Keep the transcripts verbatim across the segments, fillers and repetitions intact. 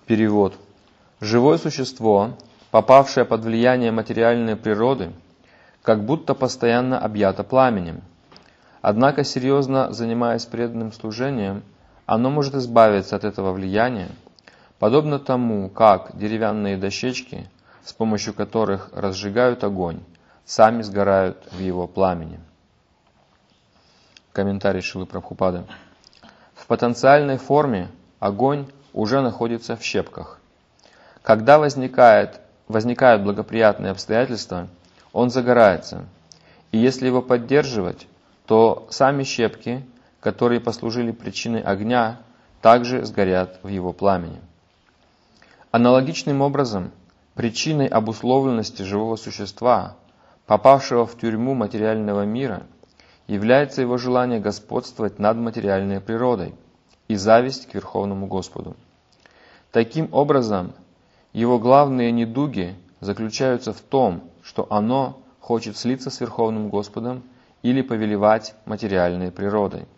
Перевод. Живое существо, попавшее под влияние материальной природы, как будто постоянно объято пламенем. Однако, серьезно занимаясь преданным служением, оно может избавиться от этого влияния, подобно тому, как деревянные дощечки, с помощью которых разжигают огонь, сами сгорают в его пламени. Комментарий Шрилы Прабхупады. В потенциальной форме огонь уже находится в щепках. Когда возникает, возникают благоприятные обстоятельства, он загорается, и если его поддерживать, то сами щепки, которые послужили причиной огня, также сгорят в его пламени. Аналогичным образом, причиной обусловленности живого существа, попавшего в тюрьму материального мира, является его желание господствовать над материальной природой и зависть к Верховному Господу. Таким образом, его главные недуги заключаются в том, что оно хочет слиться с Верховным Господом или повелевать материальной природой.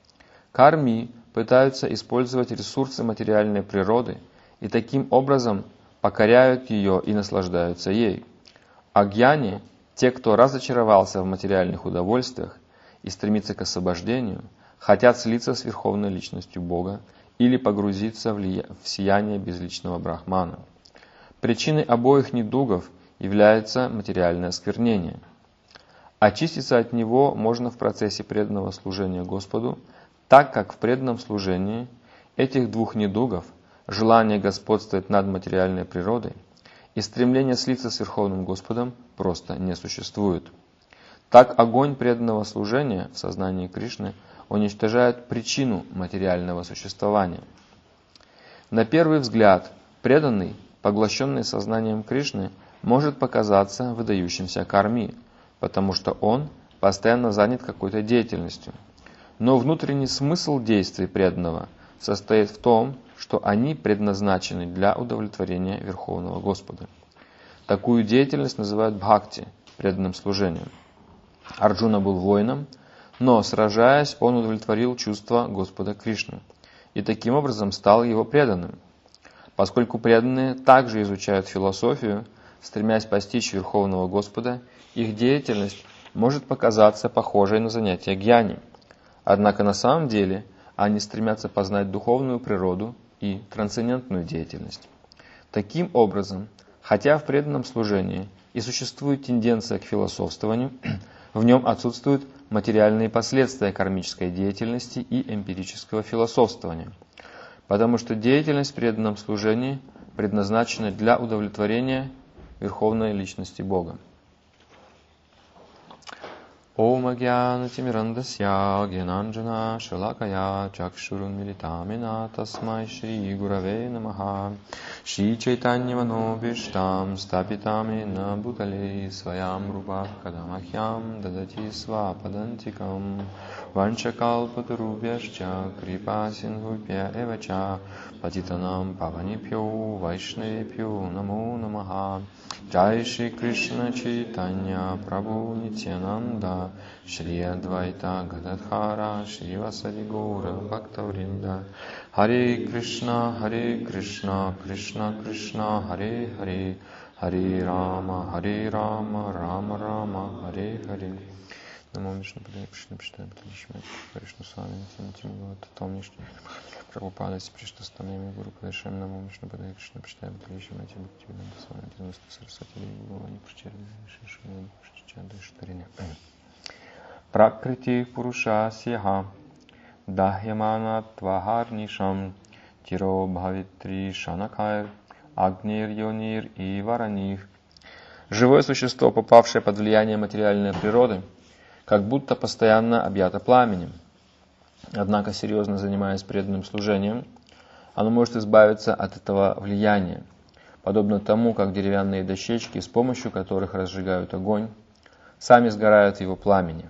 Карми пытаются использовать ресурсы материальной природы и таким образом покоряют ее и наслаждаются ей. А гьяни, те, кто разочаровался в материальных удовольствиях и стремится к освобождению, хотят слиться с Верховной Личностью Бога или погрузиться в, лия... в сияние безличного Брахмана. Причиной обоих недугов является материальное осквернение. Очиститься от него можно в процессе преданного служения Господу, так как в преданном служении этих двух недугов, желание господствовать над материальной природой и стремление слиться с Верховным Господом, просто не существует. Так огонь преданного служения в сознании Кришны уничтожает причину материального существования. На первый взгляд, преданный, поглощенный сознанием Кришны, может показаться выдающимся карми, потому что он постоянно занят какой-то деятельностью. Но внутренний смысл действий преданного состоит в том, что они предназначены для удовлетворения Верховного Господа. Такую деятельность называют бхакти, преданным служением. Арджуна был воином, но, сражаясь, он удовлетворил чувства Господа Кришны и таким образом стал его преданным. Поскольку преданные также изучают философию, стремясь постичь Верховного Господа, их деятельность может показаться похожей на занятия гьяни. Однако на самом деле они стремятся познать духовную природу и трансцендентную деятельность. Таким образом, хотя в преданном служении и существует тенденция к философствованию, в нем отсутствуют материальные последствия кармической деятельности и эмпирического философствования, потому что деятельность в преданном служении предназначена для удовлетворения Верховной Личности Бога. Ом агьянатимирандасья гьянанджана шалакая чакшурун милитамина тасмай шри гураве намаха шри чайтаньяманобиштам стапитамина бутале своям рупа кадамахьям дадати свападантикам ванчакалпатарубьяшча крипа синдхупья эвача патитанам паванипьо вайшневипьо намо намаха. Джай Шри Кришна Чайтанья Прабху Нитьянанда Шри Адвайта Гададхара Шри Васади Гора Бхактавринда Харе Кришна Харе Кришна Кришна Кришна Харе Харе Харе Рама Харе Рама Рама Рама Харе Харе. Намо Вишну Падае Кришна Пиштая Бхаталишмай Кришна Сами Нитьям Гавата Томниш Прабхупада Сиприштастамями Гуру Падешем Намо Вишну Падае Кришна Пиштая Бхаталишмай Бхактивиданта Свами Тинуста Сарасвати Гуру Причарни Шишани Причачанды Штарини. Пракрити Пуруша Сьяха Дахьямана Твахарнишам Тиро Бхавитри Шанакайр Агнир Йонир и Вараних. Живое существо, попавшее под влияние материальной природы, как будто постоянно объято пламенем. Однако, серьезно занимаясь преданным служением, оно может избавиться от этого влияния, подобно тому, как деревянные дощечки, с помощью которых разжигают огонь, сами сгорают в его пламени.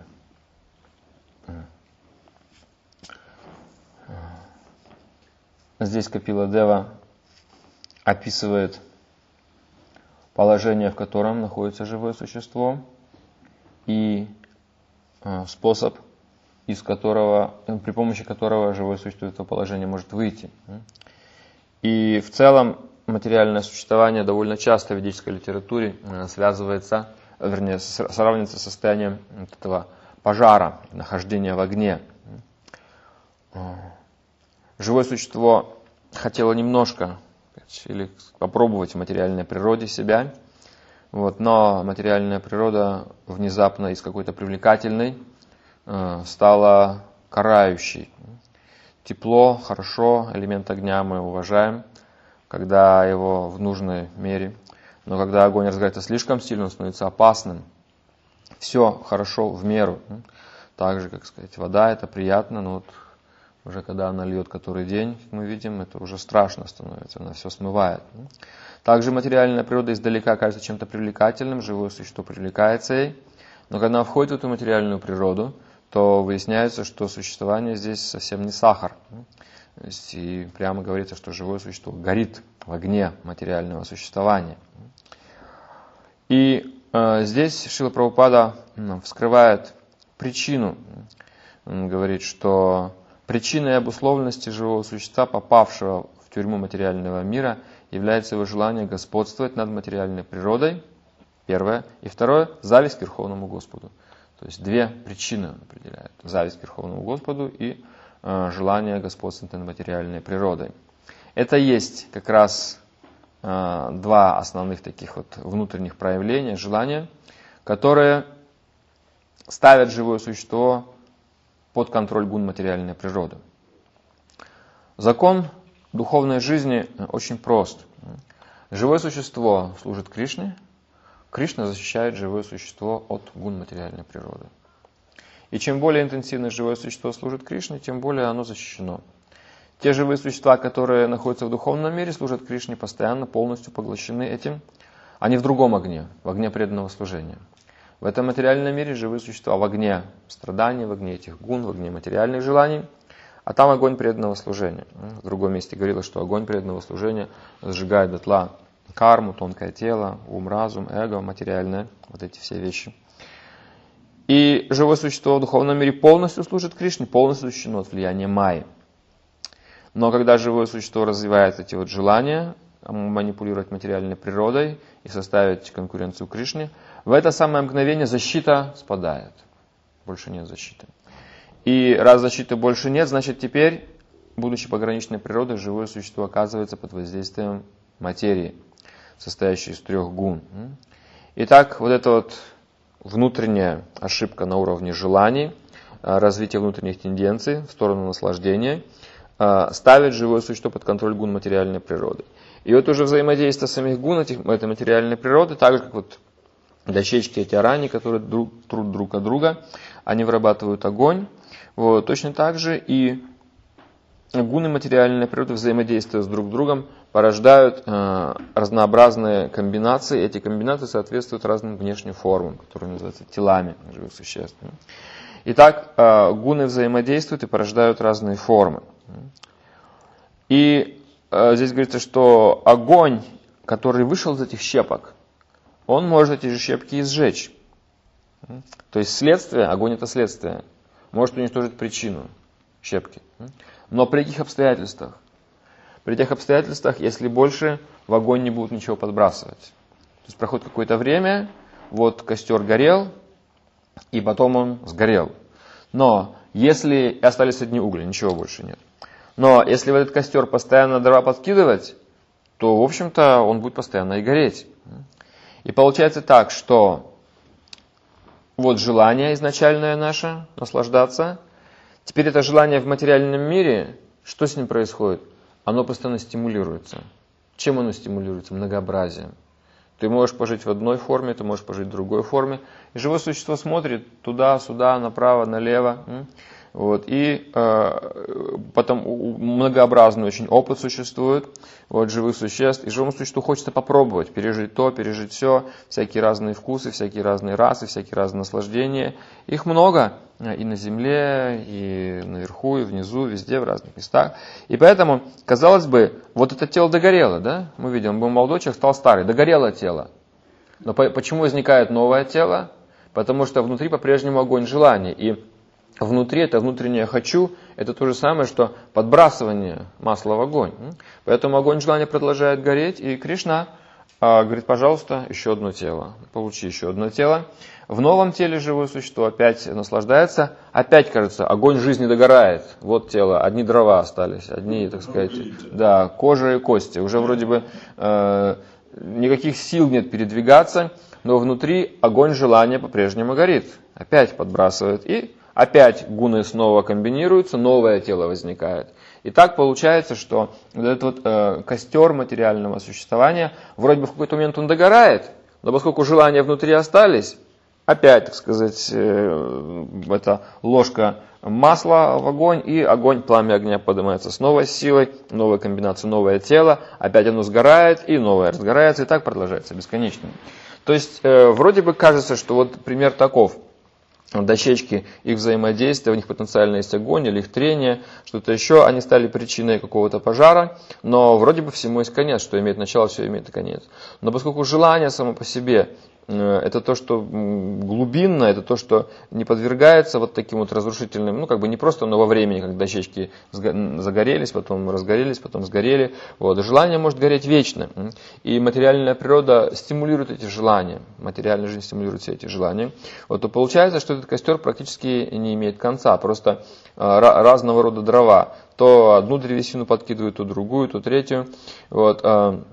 Здесь Капила Дева описывает положение, в котором находится живое существо, и способ, из которого, при помощи которого живое существо из этого положения может выйти. И в целом материальное существование довольно часто в ведической литературе связывается, вернее, сравнивается с состоянием вот этого пожара, нахождения в огне. Живое существо хотело немножко или попробовать в материальной природе себя, вот, но материальная природа внезапно из какой-то привлекательной э, стала карающей. Тепло, хорошо, элемент огня мы уважаем, когда его в нужной мере, но когда огонь разгорается слишком сильно, он становится опасным. Все хорошо в меру. Так же, как сказать, вода это приятно, но вот уже когда она льет который день, мы видим, это уже страшно становится, она все смывает. Также материальная природа издалека кажется чем-то привлекательным, живое существо привлекается ей, но когда она входит в эту материальную природу, то выясняется, что существование здесь совсем не сахар. И прямо говорится, что живое существо горит в огне материального существования. И э, здесь Шрила Прабхупада ну, вскрывает причину. Он говорит, что причиной обусловленности живого существа, попавшего в тюрьму материального мира, является его желание господствовать над материальной природой, первое. И второе, зависть к Верховному Господу. То есть две причины он определяет. Зависть к Верховному Господу и э, желание господствовать над материальной природой. Это есть как раз э, два основных таких вот внутренних проявления, желания, которые ставят живое существо под контроль гун материальной природы. Закон духовной жизни очень прост. Живое существо служит Кришне, Кришна защищает живое существо от гун материальной природы. И чем более интенсивно живое существо служит Кришне, тем более оно защищено. Те живые существа, которые находятся в духовном мире, служат Кришне постоянно, полностью поглощены этим. Они в другом огне, в огне преданного служения. В этом материальном мире живые существа в огне страданий, в огне этих гун, в огне материальных желаний, а там огонь преданного служения. В другом месте говорилось, что огонь преданного служения сжигает дотла карму, тонкое тело, ум, разум, эго, материальное, вот эти все вещи. И живое существо в духовном мире полностью служит Кришне, полностью защищено от влияния майи. Но когда живое существо развивает эти вот желания, манипулировать материальной природой и составить конкуренцию Кришне, в это самое мгновение защита спадает. Больше нет защиты. И раз защиты больше нет, значит теперь, будучи пограничной природой, живое существо оказывается под воздействием материи, состоящей из трех гун. Итак, вот эта вот внутренняя ошибка на уровне желаний, развитие внутренних тенденций в сторону наслаждения, ставит живое существо под контроль гун материальной природы. И вот уже взаимодействие самих гун этих, этой материальной природы, так же как вот дощечки эти арани, которые друг, трут друг от друга, они вырабатывают огонь. Вот, точно так же и гуны материальной природы, взаимодействуя с друг другом, порождают э, разнообразные комбинации. Эти комбинации соответствуют разным внешним формам, которые называются телами живых существ. Итак, э, гуны взаимодействуют и порождают разные формы. И э, здесь говорится, что огонь, который вышел из этих щепок, он может эти же щепки и сжечь. То есть следствие, огонь это следствие, может уничтожить причину щепки. Но при каких обстоятельствах? При тех обстоятельствах, если больше в огонь не будут ничего подбрасывать. То есть проходит какое-то время, вот костер горел, и потом он сгорел. Но если остались одни угли, ничего больше нет. Но если в этот костер постоянно дрова подкидывать, то, в общем-то, он будет постоянно и гореть. И получается так, что вот желание изначальное наше, наслаждаться. Теперь это желание в материальном мире, что с ним происходит? Оно постоянно стимулируется. Чем оно стимулируется? Многообразием. Ты можешь пожить в одной форме, ты можешь пожить в другой форме. И живое существо смотрит туда, сюда, направо, налево. Вот, и э, потом многообразный очень опыт существует вот, живых существ. И живому существу хочется попробовать, пережить то, пережить все, всякие разные вкусы, всякие разные расы, всякие разные наслаждения. Их много и на земле, и наверху, и внизу, везде, в разных местах. И поэтому, казалось бы, вот это тело догорело, да? Мы видим, был молодой человек, стал старый, догорело тело. Но по- почему возникает новое тело? Потому что внутри по-прежнему огонь желания. И внутри это внутреннее «хочу», это то же самое, что подбрасывание масла в огонь. Поэтому огонь желания продолжает гореть, и Кришна а, говорит, пожалуйста, еще одно тело, получи еще одно тело. В новом теле живое существо опять наслаждается, опять, кажется, огонь жизни догорает. Вот тело, одни дрова остались, одни, так сказать, да, кожа и кости. Уже вроде бы э, никаких сил нет передвигаться, но внутри огонь желания по-прежнему горит. Опять подбрасывает, и опять гуны снова комбинируются, новое тело возникает. И так получается, что вот этот вот, э, костер материального существования, вроде бы в какой-то момент он догорает, но поскольку желания внутри остались, опять, так сказать, э, эта ложка масла в огонь, и огонь, пламя огня поднимается с новой силой, новая комбинация, новое тело, опять оно сгорает, и новое разгорается, и так продолжается бесконечно. То есть, э, вроде бы кажется, что вот пример таков. Дощечки, их взаимодействие, у них потенциально есть огонь или их трение, что-то еще, они стали причиной какого-то пожара, но вроде бы всему есть конец, что имеет начало, все имеет и конец. Но поскольку желание само по себе, это то, что глубинно, это то, что не подвергается вот таким вот разрушительным, ну как бы не просто, но во времени, как дощечки загорелись, потом разгорелись, потом сгорели. Вот. Желание может гореть вечно. И материальная природа стимулирует эти желания, материальная жизнь стимулирует все эти желания. Вот, то получается, что этот костер практически не имеет конца, просто разного рода дрова. То одну древесину подкидывают, то другую, то третью. Вот.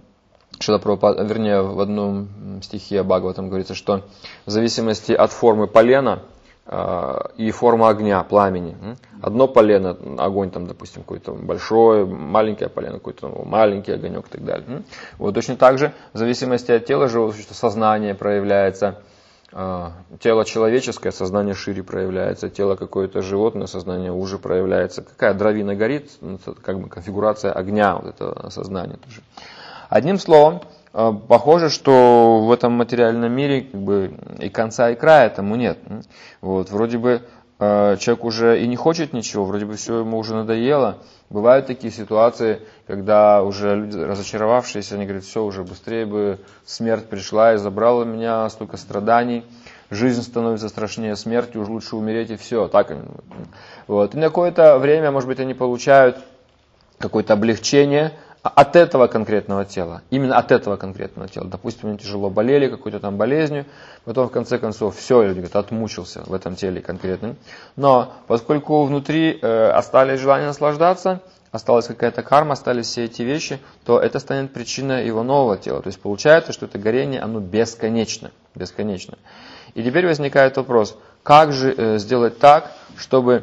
Шрила Прабхупада, вернее, в одном стихе Бхагаватам говорится, что в зависимости от формы полена э, и формы огня, пламени, одно полено, огонь там, допустим, какой-то большой, маленькое полено, какой-то маленький огонек и так далее. Вот точно так же, в зависимости от тела живого существа, сознание проявляется, э, тело человеческое, сознание шире проявляется, тело какое-то животное, сознание уже проявляется. Какая дровина горит, как бы конфигурация огня, вот этого сознания тоже. Одним словом, похоже, что в этом материальном мире как бы и конца, и края этому нет. Вот, вроде бы человек уже и не хочет ничего, вроде бы все ему уже надоело. Бывают такие ситуации, когда уже люди, разочаровавшиеся, они говорят, все, уже быстрее бы смерть пришла и забрала меня, столько страданий. Жизнь становится страшнее смерти, уж лучше умереть и все. Так, вот. И на какое-то время, может быть, они получают какое-то облегчение от этого конкретного тела, именно от этого конкретного тела. Допустим, они тяжело болели какой-то там болезнью, потом в конце концов все, люди говорят, отмучился в этом теле конкретно. Но поскольку внутри э, остались желания наслаждаться, осталась какая-то карма, остались все эти вещи, то это станет причиной его нового тела. То есть получается, что это горение, оно бесконечно, бесконечно. И теперь возникает вопрос, как же э, сделать так, чтобы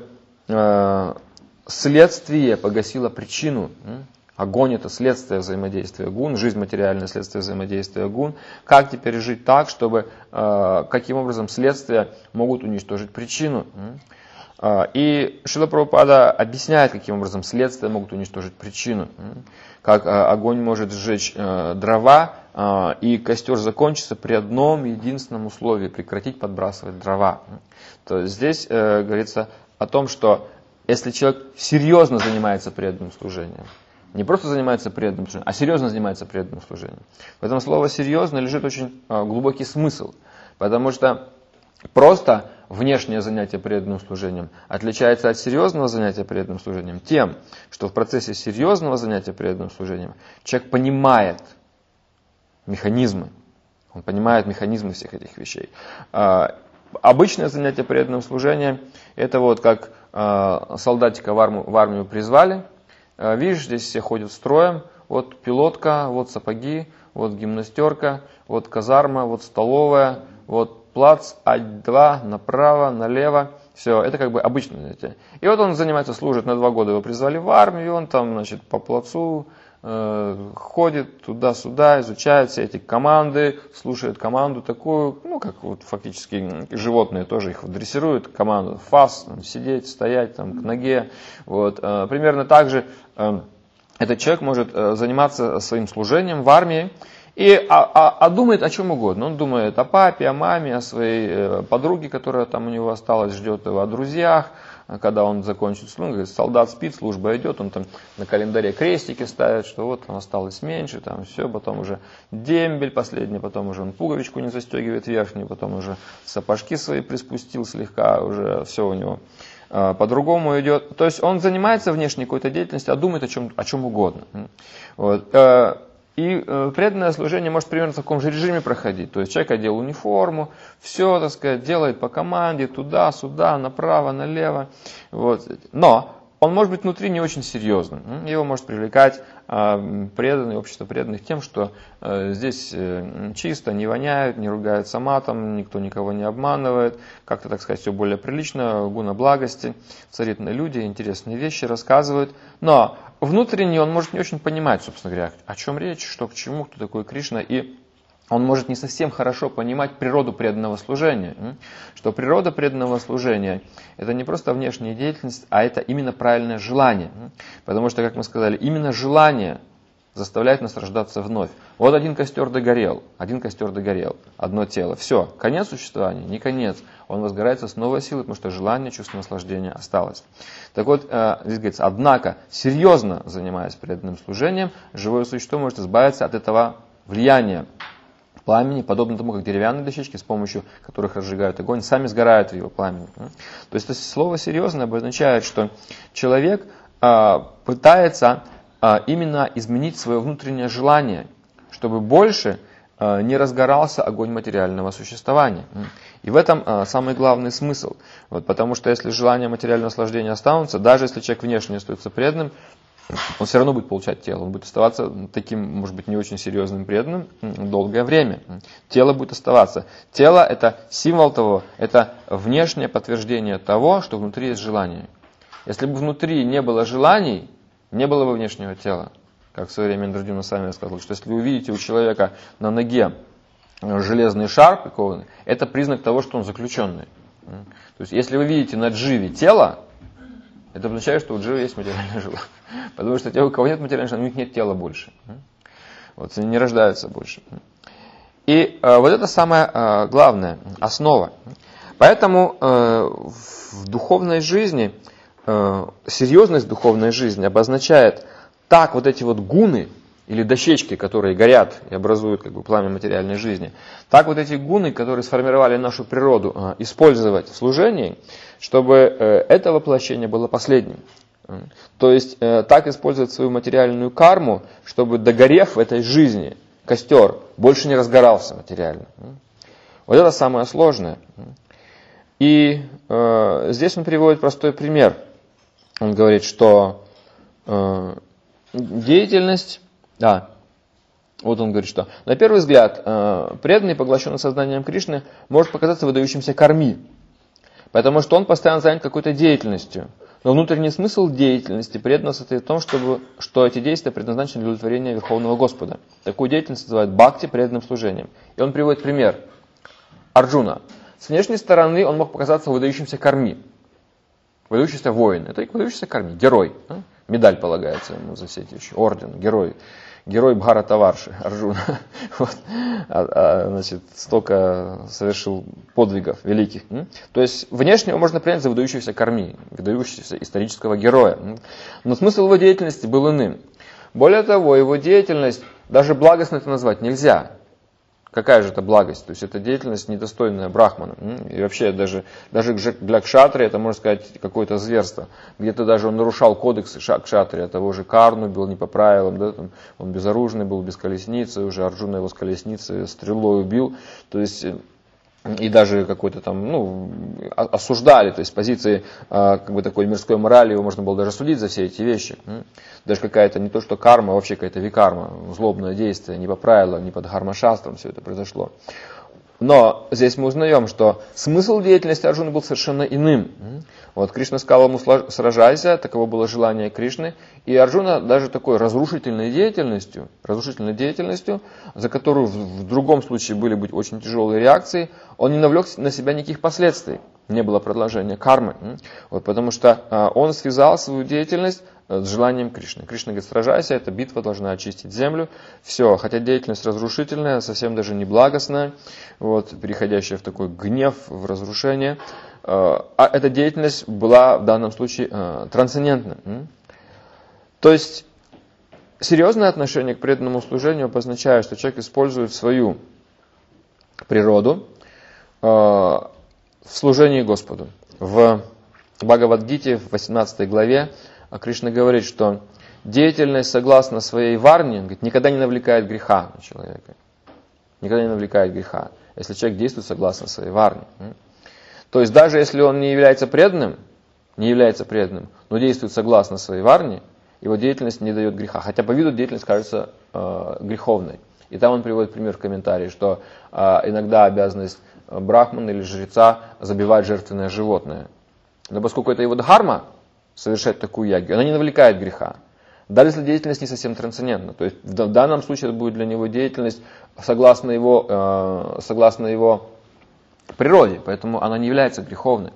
э, следствие погасило причину? Огонь – это следствие взаимодействия гун, жизнь материальная – следствие взаимодействия гун. Как теперь жить так, чтобы, э, каким образом следствия могут уничтожить причину? Э, и Шрила Прабхупада объясняет, каким образом следствия могут уничтожить причину. Как э, огонь может сжечь э, дрова, э, и костер закончится при одном единственном условии – прекратить подбрасывать дрова. То есть здесь э, говорится о том, что если человек серьезно занимается преданным служением, не просто занимается преданным служением, а серьезно занимается преданным служением. В этом слово «серьезно» лежит очень глубокий смысл, потому что просто внешнее занятие преданным служением отличается от серьезного занятия преданным служением тем, что в процессе серьезного занятия преданным служением человек понимает механизмы, он понимает механизмы всех этих вещей. Обычное занятие преданным служением – это вот как солдатика в армию, в армию призвали. Видишь, здесь все ходят строем, вот пилотка, вот сапоги, вот гимнастерка, вот казарма, вот столовая, вот плац, А два, направо, налево. Все, это как бы обычное занятие. И вот он занимается, служит, на два года его призвали в армию, он там, значит, по плацу э, ходит туда-сюда, изучает все эти команды, слушает команду такую, ну, как вот фактически животные тоже их дрессируют, команду фас, там, сидеть, стоять, там, к ноге. Вот. Э, примерно так же э, этот человек может э, заниматься своим служением в армии, И, а, а, а думает о чем угодно. Он думает о папе, о маме, о своей э, подруге, которая там у него осталась, ждет его, о друзьях. Когда он закончит службу, говорит, солдат спит, служба идет, он там на календаре крестики ставит, что вот он осталось меньше, там все, потом уже дембель последний, потом уже он пуговичку не застегивает верхнюю, потом уже сапожки свои приспустил слегка, уже все у него по-другому идет. То есть он занимается внешней какой-то деятельностью, а думает о чем, о чем угодно. Вот. И преданное служение может примерно в таком же режиме проходить. То есть человек одел униформу, все, так сказать, делает по команде, туда-сюда, направо, налево. Вот. Но он может быть внутри не очень серьезным. Его может привлекать преданные, общество преданных тем, что здесь чисто, не воняют, не ругаются матом, никто никого не обманывает, как-то, так сказать, все более прилично, гуна благости, царит на люди, интересные вещи рассказывают. Но внутренне он может не очень понимать, собственно говоря, о чем речь, что к чему, кто такой Кришна, и он может не совсем хорошо понимать природу преданного служения. Что природа преданного служения – это не просто внешняя деятельность, а это именно правильное желание. Потому что, как мы сказали, именно желание заставляет нас рождаться вновь. Вот один костер догорел, один костер догорел, одно тело. Все, конец существования, не конец. Он возгорается с новой силой, потому что желание, чувство наслаждения осталось. Так вот, здесь говорится, однако, серьезно занимаясь преданным служением, живое существо может избавиться от этого влияния пламени, подобно тому, как деревянные дощечки, с помощью которых разжигают огонь, сами сгорают в его пламени. То есть это слово серьезно обозначает, что человек а, пытается а, именно изменить свое внутреннее желание, чтобы больше а, не разгорался огонь материального существования. И в этом а, самый главный смысл. Вот, потому что если желания материального наслаждения останутся, даже если человек внешне остается преданным, он все равно будет получать тело, он будет оставаться таким, может быть, не очень серьезным преданным долгое время. Тело будет оставаться. Тело – это символ того, это внешнее подтверждение того, что внутри есть желание. Если бы внутри не было желаний, не было бы внешнего тела. Как в свое время Индрадьюмна сами рассказывал, что если вы увидите у человека на ноге железный шар прикованный, это признак того, что он заключенный. То есть, если вы видите на дживе тело, это означает, что у дживы есть материальное желание. Потому что те, у кого нет материального желания, у них нет тела больше. Вот, они не рождаются больше. И э, вот это самое э, главное, основа. Поэтому э, в духовной жизни, э, серьезность духовной жизни обозначает так вот эти вот гуны, или дощечки, которые горят и образуют как бы пламя материальной жизни, так вот эти гуны, которые сформировали нашу природу, использовать в служении, чтобы это воплощение было последним. То есть так использовать свою материальную карму, чтобы, догорев в этой жизни, костер больше не разгорался материально. Вот это самое сложное. И э, здесь он приводит простой пример. Он говорит, что э, деятельность... Да, вот он говорит, что на первый взгляд преданный, поглощенный сознанием Кришны, может показаться выдающимся карми, потому что он постоянно занят какой-то деятельностью. Но внутренний смысл деятельности преданного состоит в том, чтобы, что эти действия предназначены для удовлетворения Верховного Господа. Такую деятельность называют бхакти, преданным служением. И он приводит пример. Арджуна. С внешней стороны он мог показаться выдающимся карми, выдающийся воин. Это и выдающийся карми, герой. Медаль полагается ему за все эти вещи, орден, герой. Герой Бхаратаварши, Арджуна. Вот. А, а, значит, столько совершил подвигов великих. То есть внешне его можно принять за выдающегося карми, выдающегося исторического героя. Но смысл его деятельности был иным. Более того, его деятельность, даже благостно это назвать нельзя. Какая же это благость? То есть это деятельность недостойная брахмана. И вообще даже, даже для кшатри это, можно сказать, какое-то зверство. Где-то даже он нарушал кодексы кшатри, того же Карну был не по правилам, да, там, он безоружный был, без колесницы, уже Арджуна его с колесницы стрелой убил. То есть и даже какой-то там, ну, осуждали, то есть с позиции как бы такой мирской морали его можно было даже судить за все эти вещи. Даже какая-то не то что карма, а вообще какая-то викарма, злобное действие, не по правилам, не под дхарма-шастрам все это произошло. Но здесь мы узнаем, что смысл деятельности Арджуны был совершенно иным. Вот Кришна сказал ему: сражайся, таково было желание Кришны. И Арджуна даже такой разрушительной деятельностью, разрушительной деятельностью, за которую в другом случае были бы очень тяжелые реакции, он не навлек на себя никаких последствий. Не было продолжения кармы. Вот, потому что он связал свою деятельность с желанием Кришны. Кришна говорит: сражайся, эта битва должна очистить землю. Все, хотя деятельность разрушительная, совсем даже неблагостная, вот, переходящая в такой гнев, в разрушение. А эта деятельность была в данном случае трансцендентна. То есть серьезное отношение к преданному служению обозначает, что человек использует свою природу в служении Господу, в В Бхагавад-гите в восемнадцатой главе Кришна говорит, что деятельность согласно своей варне, говорит, никогда не навлекает греха на человека. Никогда не навлекает греха, если человек действует согласно своей варне. То есть даже если он не является преданным, не является преданным, но действует согласно своей варне, его деятельность не дает греха. Хотя по виду деятельность кажется э, греховной. И там он приводит пример в комментарии, что э, иногда обязанность брахмана или жреца забивать жертвенное животное. Но поскольку это его дхарма, совершать такую ягью, она не навлекает греха. Даже если деятельность не совсем трансцендентна. То есть в данном случае это будет для него деятельность согласно его, э, согласно его природе, поэтому она не является греховной.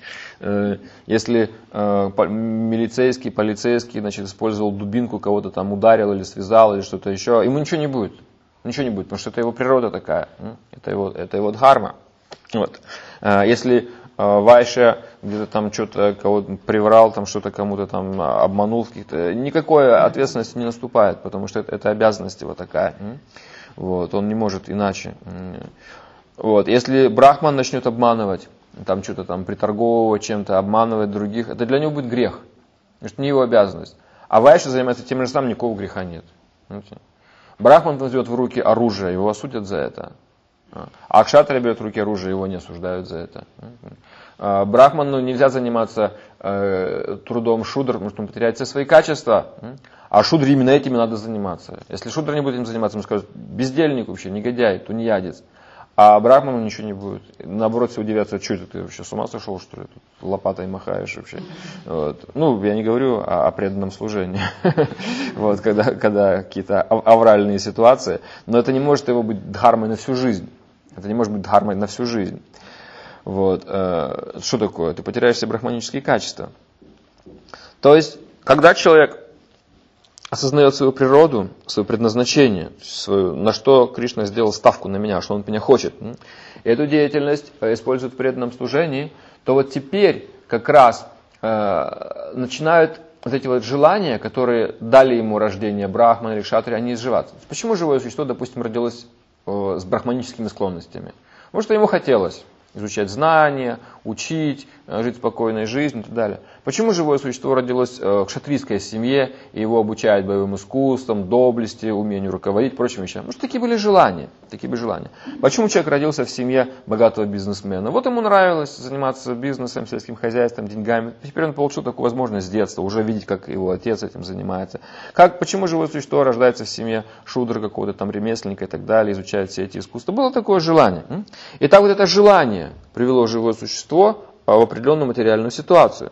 Если э, милицейский, полицейский, значит, использовал дубинку, кого-то там ударил или связал, или что-то еще, ему ничего не будет. Ничего не будет, потому что это его природа такая. Это его, это его дхарма. Вот. Если э, Вайша где-то там что-то кого-то приврал, там что-то кому-то там обманул, в каких-то, никакой ответственности не наступает, потому что это, это обязанность его такая. Вот. Он не может иначе. Вот. Если брахман начнет обманывать, там что-то там приторговывать чем-то, обманывать других, это для него будет грех. Потому что не его обязанность. А вайша занимается тем же самым, никакого греха нет. Понимаете? Брахман возьмет в руки оружие, его осудят за это. А кшатрия берет в руки оружие, его не осуждают за это. Брахману нельзя заниматься э, трудом шудр, потому что он потеряет все свои качества. А шудре именно этим и надо заниматься. Если шудр не будет этим заниматься, ему скажут, бездельник вообще, негодяй, тунеядец. А брахману ничего не будет. Наоборот, все удивятся, что это ты вообще с ума сошел, что ли? Тут лопатой махаешь вообще. Вот. Ну, я не говорю о, о преданном служении. Вот, когда, когда какие-то авральные ситуации. Но это не может его быть дхармой на всю жизнь. Это не может быть дхармой на всю жизнь. Вот. Что такое? Ты потеряешь все брахманические качества. То есть, когда человек осознает свою природу, свое предназначение, свою, на что Кришна сделал ставку на меня, что он от меня хочет, и эту деятельность использует в преданном служении, то вот теперь как раз э, начинают вот эти вот желания, которые дали ему рождение брахмана или кшатрия, они изживаться. Почему живое существо, допустим, родилось э, с брахманическими склонностями? Потому что ему хотелось изучать знания, учить, жить спокойной жизнью и так далее. Почему живое существо родилось в кшатрийской семье, и его обучают боевым искусствам, доблести, умению руководить, прочим вещам? Потому что такие были желания. Такие были желания. Почему человек родился в семье богатого бизнесмена? Вот ему нравилось заниматься бизнесом, сельским хозяйством, деньгами. Теперь он получил такую возможность с детства, уже видеть, как его отец этим занимается. Как, почему живое существо рождается в семье шудра какого-то там ремесленника и так далее, изучает все эти искусства? Было такое желание. И так вот это желание привело живое существо в определенную материальную ситуацию.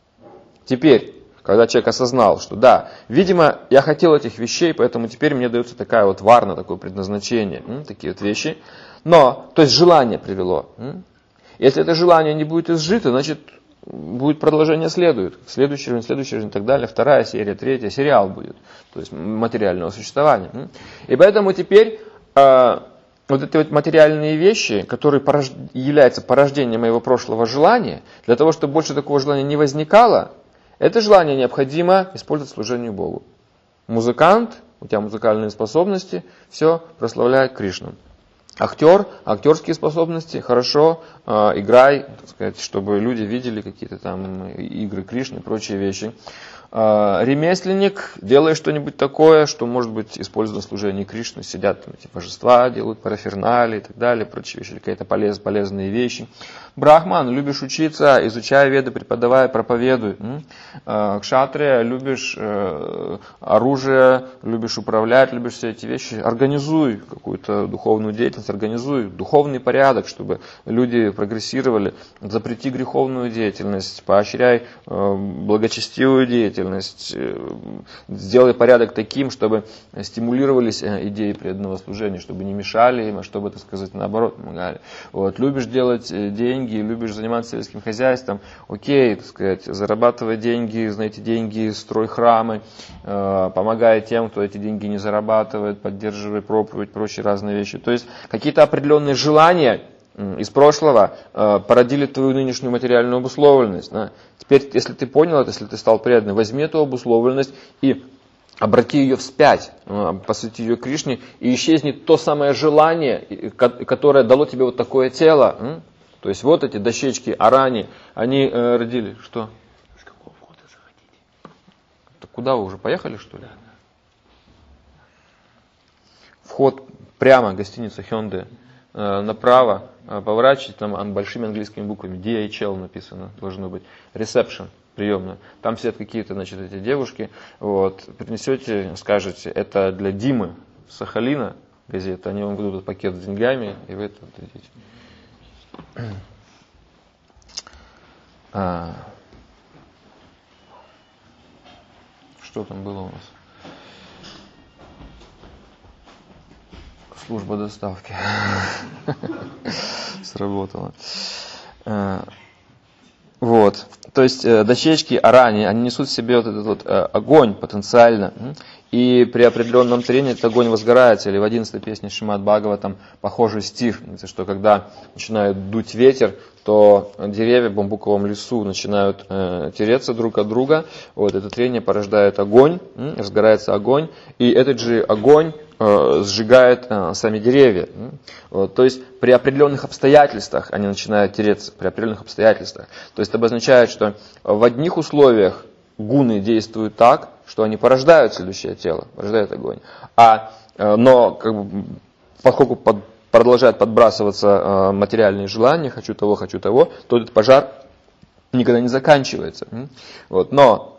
Теперь, когда человек осознал, что да, видимо, я хотел этих вещей, поэтому теперь мне дается такая вот варна, такое предназначение, м, такие вот вещи. Но, то есть желание привело. М. Если это желание не будет изжито, значит, будет продолжение следует. Следующий жизнь, следующий жизнь и так далее. Вторая серия, третья, сериал будет. То есть материального существования. М. И поэтому теперь э, вот эти вот материальные вещи, которые порож... являются порождением моего прошлого желания, для того, чтобы больше такого желания не возникало, это желание необходимо использовать служению Богу. Музыкант, у тебя музыкальные способности, все, прославляй Кришну. Актер, актерские способности, хорошо, э, играй, так сказать, чтобы люди видели какие-то там игры Кришны и прочие вещи. Э, ремесленник, делай что-нибудь такое, что может быть использовано в служении Кришны. Сидят там эти божества, делают парафернали и так далее, прочие вещи, какие-то полез, полезные вещи. Брахман, любишь учиться, изучай веды, преподавай, проповедуй. Э, кшатрия, любишь э, оружие, любишь управлять, любишь все эти вещи. Организуй какую-то духовную деятельность, организуй духовный порядок, чтобы люди прогрессировали. Запрети греховную деятельность, поощряй э, благочестивую деятельность. Э, сделай порядок таким, чтобы стимулировались э, идеи преданного служения, чтобы не мешали им, а чтобы, так сказать, наоборот помогали. Вот. Любишь делать э, деньги, любишь заниматься сельским хозяйством, окей, так сказать, зарабатывай деньги, на эти деньги строй храмы, э, помогай тем, кто эти деньги не зарабатывает, поддерживай проповедь, прочие разные вещи. То есть какие-то определенные желания э, из прошлого э, породили твою нынешнюю материальную обусловленность. Да? Теперь, если ты понял это, если ты стал преданным, возьми эту обусловленность и обрати ее вспять, посвяти ее Кришне, и исчезнет то самое желание, которое дало тебе вот такое тело. То есть вот эти дощечки Арани, они э, родили, что? С какого входа заходите? Так куда вы уже, поехали что ли? Да, да. Вход прямо, гостиница Hyundai, э, направо, э, поворачивайте, там большими английскими буквами, ди эйч эл написано, должно быть, reception, приемная. Там сидят какие-то, значит, эти девушки, вот, принесете, скажете, это для Димы Сахалина, газета, они вам выдадут пакет с деньгами, и вы это дадите. А, что там было у нас? Служба доставки сработала. Вот. То есть дощечки Арани, они несут в себе вот этот вот огонь потенциально. И при определенном трении этот огонь возгорается. Или в одиннадцатой песне Шримад Бхагаватам похожий стих, что когда начинает дуть ветер, то деревья в бамбуковом лесу начинают э, тереться друг от друга. Вот, это трение порождает огонь, м, разгорается огонь, и этот же огонь э, сжигает э, сами деревья. М. Вот, то есть при определенных обстоятельствах они начинают тереться, при определенных обстоятельствах. То есть это обозначает, что в одних условиях гуны действуют так, что они порождают следующее тело, порождают огонь. А, э, но как бы, поскольку под продолжают подбрасываться э, материальные желания, хочу того, хочу того, то этот пожар никогда не заканчивается. Вот. Но,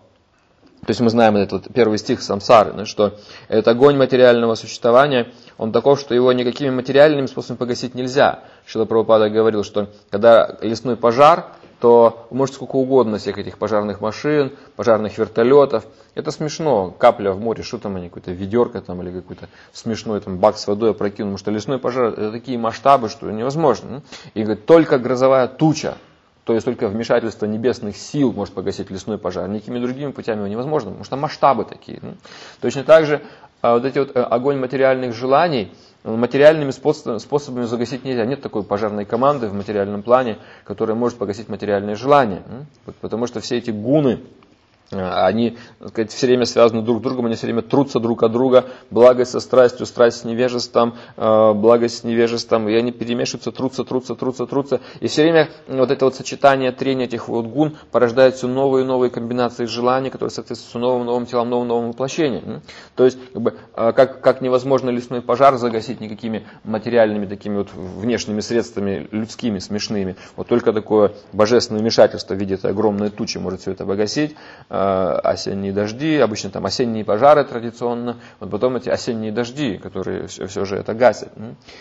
то есть мы знаем этот вот первый стих Самсары, да, что этот огонь материального существования, он таков, что его никакими материальными способами погасить нельзя. Шрила Прабхупада говорил, что когда лесной пожар, то вы можете сколько угодно всех этих пожарных машин, пожарных вертолетов. Это смешно. Капля в море, что там они, какое-то ведерко там, или какой-то смешной там, бак с водой опрокинул. Потому что лесной пожар, это такие масштабы, что невозможно. И говорит, только грозовая туча, то есть только вмешательство небесных сил может погасить лесной пожар. Никакими другими путями его невозможно, потому что масштабы такие. Точно так же вот эти вот огонь материальных желаний, материальными способами загасить нельзя. Нет такой пожарной команды в материальном плане, которая может погасить материальные желания. Потому что все эти гуны, они, так сказать, все время связаны друг с другом, они все время трутся друг от друга, благость со страстью, страсть с невежеством, благость с невежеством, и они перемешиваются, трутся, трутся, трутся, трутся. И все время вот это вот сочетание, трение этих вот гун порождает все новые и новые комбинации желаний, которые соответствуют новым новым телам, новым новым воплощениям. То есть, как, бы, как, как невозможно лесной пожар загасить никакими материальными такими вот внешними средствами, людскими, смешными. Вот только такое божественное вмешательство в виде этой огромной тучи может все это погасить. Осенние дожди, обычно там осенние пожары традиционно, вот потом эти осенние дожди, которые все, все же это гасят.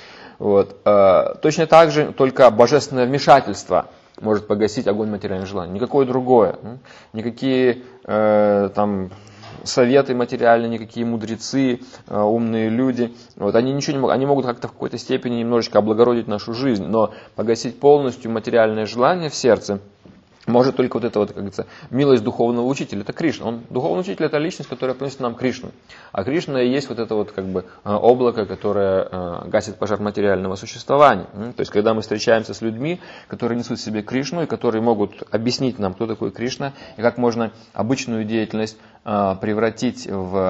Вот. Точно так же только божественное вмешательство может погасить огонь материальных желаний, никакое другое, никакие э, там советы материальные, никакие мудрецы, э, умные люди, вот, они ничего не могут, они могут как-то в какой-то степени немножечко облагородить нашу жизнь, но погасить полностью материальное желание в сердце может только вот это вот, как говорится, милость духовного учителя, это Кришна. Он, духовный учитель — это личность, которая приносит нам Кришну. А Кришна и есть вот это вот как бы облако, которое гасит пожар материального существования. То есть, когда мы встречаемся с людьми, которые несут в себе Кришну, и которые могут объяснить нам, кто такой Кришна, и как можно обычную деятельность превратить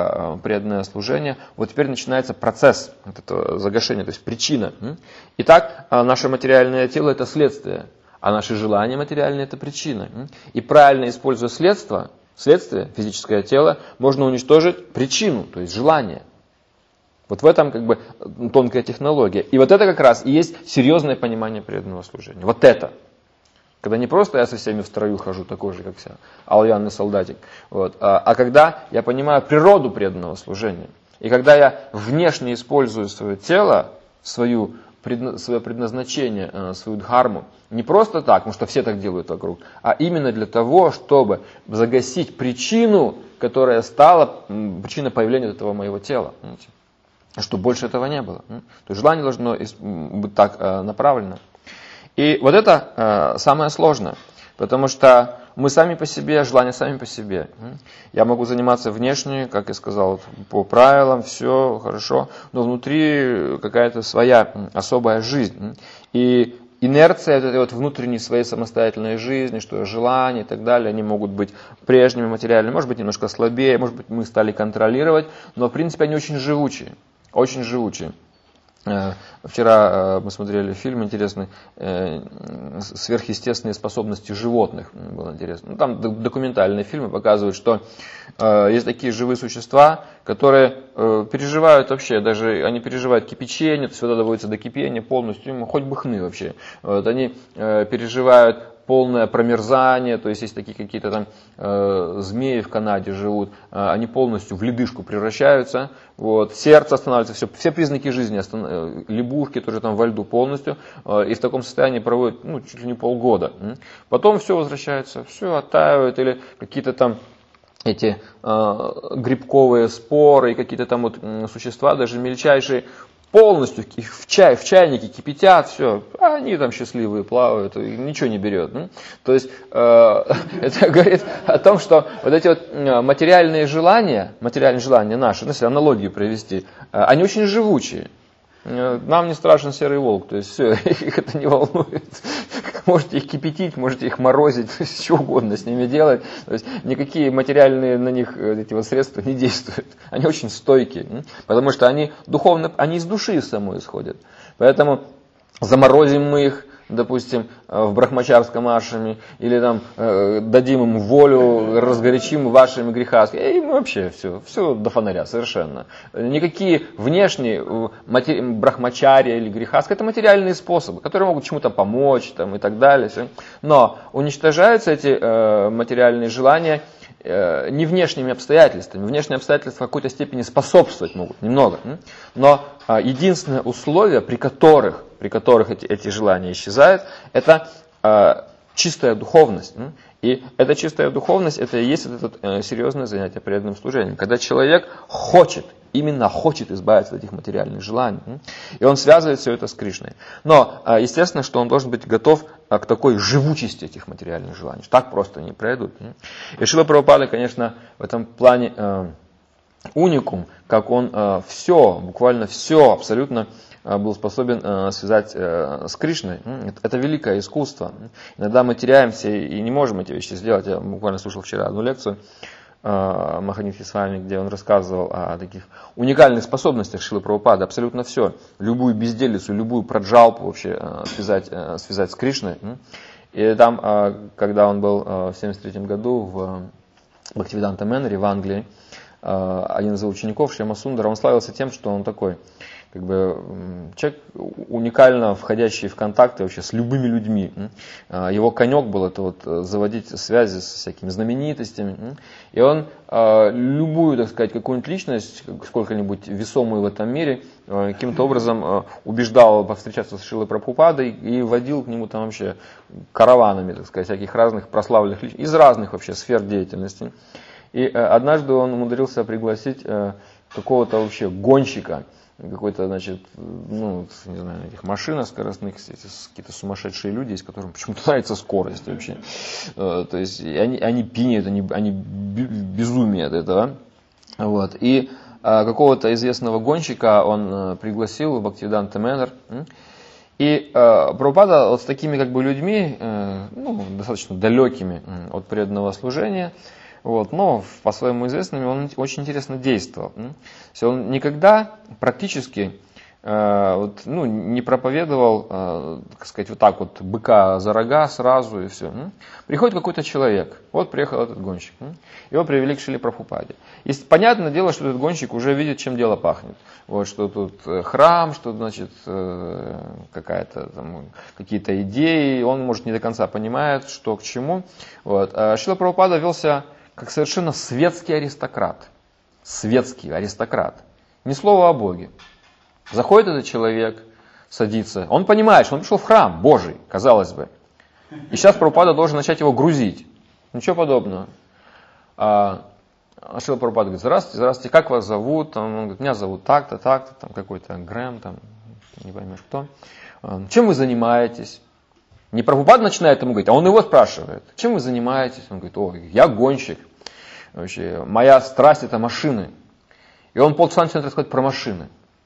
в преданное служение, вот теперь начинается процесс вот этого загашения, то есть причина. Итак, наше материальное тело — это следствие. А наши желания материальные — это причина. И правильно используя следствие, следствие, физическое тело, можно уничтожить причину, то есть желание. Вот в этом как бы тонкая технология. И вот это как раз и есть серьезное понимание преданного служения. Вот это. Когда не просто я со всеми в строю хожу, такой же, как вся, алоянный солдатик. Вот, а, а когда я понимаю природу преданного служения. И когда я внешне использую свое тело, свою свое предназначение, свою дхарму, не просто так, потому что все так делают вокруг, а именно для того, чтобы загасить причину, которая стала причиной появления этого моего тела. Понимаете? Чтобы больше этого не было. То есть желание должно быть так направлено. И вот это самое сложное, потому что мы сами по себе, желания сами по себе. Я могу заниматься внешне, как я сказал, по правилам, все хорошо, но внутри какая-то своя особая жизнь. И инерция этой вот внутренней своей самостоятельной жизни, что желания и так далее, они могут быть прежними материальными, может быть немножко слабее, может быть мы стали контролировать, но в принципе они очень живучие, очень живучие. Вчера мы смотрели фильм интересный «Сверхъестественные способности животных». Было интересно. Ну, там документальные фильмы показывают, что есть такие живые существа, которые переживают вообще, даже они переживают кипячение, то есть вода доводится до кипения полностью, хоть бы хны вообще. Вот, они переживают полное промерзание, то есть есть такие какие-то там э, змеи в Канаде живут, э, они полностью в ледышку превращаются, вот, сердце останавливается, все, все признаки жизни, останов... лягушки тоже там во льду полностью, э, и в таком состоянии проводят ну, чуть ли не полгода. Потом все возвращается, все оттаивает, или какие-то там эти э, грибковые споры, и какие-то там вот э, существа, даже мельчайшие, полностью их в, чай, в чайнике кипятят, все, а они там счастливые плавают, ничего не берет. То есть э, это говорит о том, что вот эти вот материальные желания, материальные желания наши, ну, если аналогию провести, они очень живучие. Нам не страшен серый волк, то есть все, их это не волнует. Можете их кипятить, можете их морозить, что угодно с ними делать. То есть никакие материальные на них эти вот средства не действуют. Они очень стойкие, потому что они духовно, они из души самой исходят. Поэтому заморозим мы их, допустим, в брахмачарском ашраме, или там э, дадим им волю, разгорячим вашими грехами, и вообще все, все до фонаря совершенно. Никакие внешние матери... брахмачария или грехаска, это материальные способы, которые могут чему-то помочь там, и так далее. Все. Но уничтожаются эти э, материальные желания э, не внешними обстоятельствами. Внешние обстоятельства в какой-то степени способствовать могут, немного. Но э, единственное условие, при которых при которых эти, эти желания исчезают, это э, чистая духовность. И эта чистая духовность, это и есть это, это серьезное занятие преданным служением. Когда человек хочет, именно хочет избавиться от этих материальных желаний. И он связывает все это с Кришной. Но, э, естественно, что он должен быть готов к такой живучести этих материальных желаний. Так просто не пройдут. И Шрила Прабхупада, конечно, в этом плане э, уникум, как он э, все, буквально все, абсолютно был способен э, связать э, с Кришной. Это, это великое искусство. Иногда мы теряемся и не можем эти вещи сделать. Я буквально слушал вчера одну лекцию э, Маханидхи с вами, где он рассказывал о таких уникальных способностях Шрилы Прабхупады. Абсолютно все. Любую безделицу, любую праджалпу вообще э, связать, э, связать с Кришной. И там, э, когда он был э, в семьдесят третьем году в Бхактивиданта Мэннере в Англии, э, один из учеников, Шьяма Сундара, он славился тем, что он такой как бы человек уникально входящий в контакты вообще с любыми людьми. Его конек был это вот заводить связи с всякими знаменитостями. И он любую, так сказать, какую-нибудь личность, сколько-нибудь весомую в этом мире, каким-то образом убеждал повстречаться с Шрилой Прабхупадой и водил к нему там вообще караванами, так сказать, всяких разных прославленных личностей, из разных вообще сфер деятельности. И однажды он умудрился пригласить какого-то вообще гонщика, какой-то, значит, ну, не знаю, этих машин скоростных, какие-то сумасшедшие люди, из которых почему-то нравится скорость вообще. То есть они, они пьянеют, они, они безумие от этого. Вот. И а, какого-то известного гонщика он а, пригласил в Бхактивиданта Мэннер. И а, Прабхупада вот с такими как бы людьми, а, ну, достаточно далекими от преданного служения, вот, но по своему известному он очень интересно действовал. То есть он никогда практически э, вот, ну, не проповедовал, э, так сказать, вот так вот быка за рога сразу и все. Приходит какой-то человек, вот приехал этот гонщик, его привели к Шриле Прабхупаде. И понятное дело, что этот гонщик уже видит, чем дело пахнет. Вот, что тут храм, что значит какая-то там, какие-то идеи, он, может, не до конца понимает, что к чему. Вот. А Шрила Прабхупада велся как совершенно светский аристократ. Светский аристократ. Ни слова о Боге. Заходит этот человек, садится. Он понимает, что он пришел в храм Божий, казалось бы. И сейчас Прабхупада должен начать его грузить. Ничего подобного. А Шрила Прабхупада говорит: здравствуйте, здравствуйте, как вас зовут? Он говорит: меня зовут так-то, так-то, там какой-то Грэм, там, не поймешь кто. Чем вы занимаетесь? Не Прабхупада начинает ему говорить, а он его спрашивает: чем вы занимаетесь? Он говорит: о, я гонщик. Вообще, моя страсть это машины. И он полчаса начинает рассказывать про машины.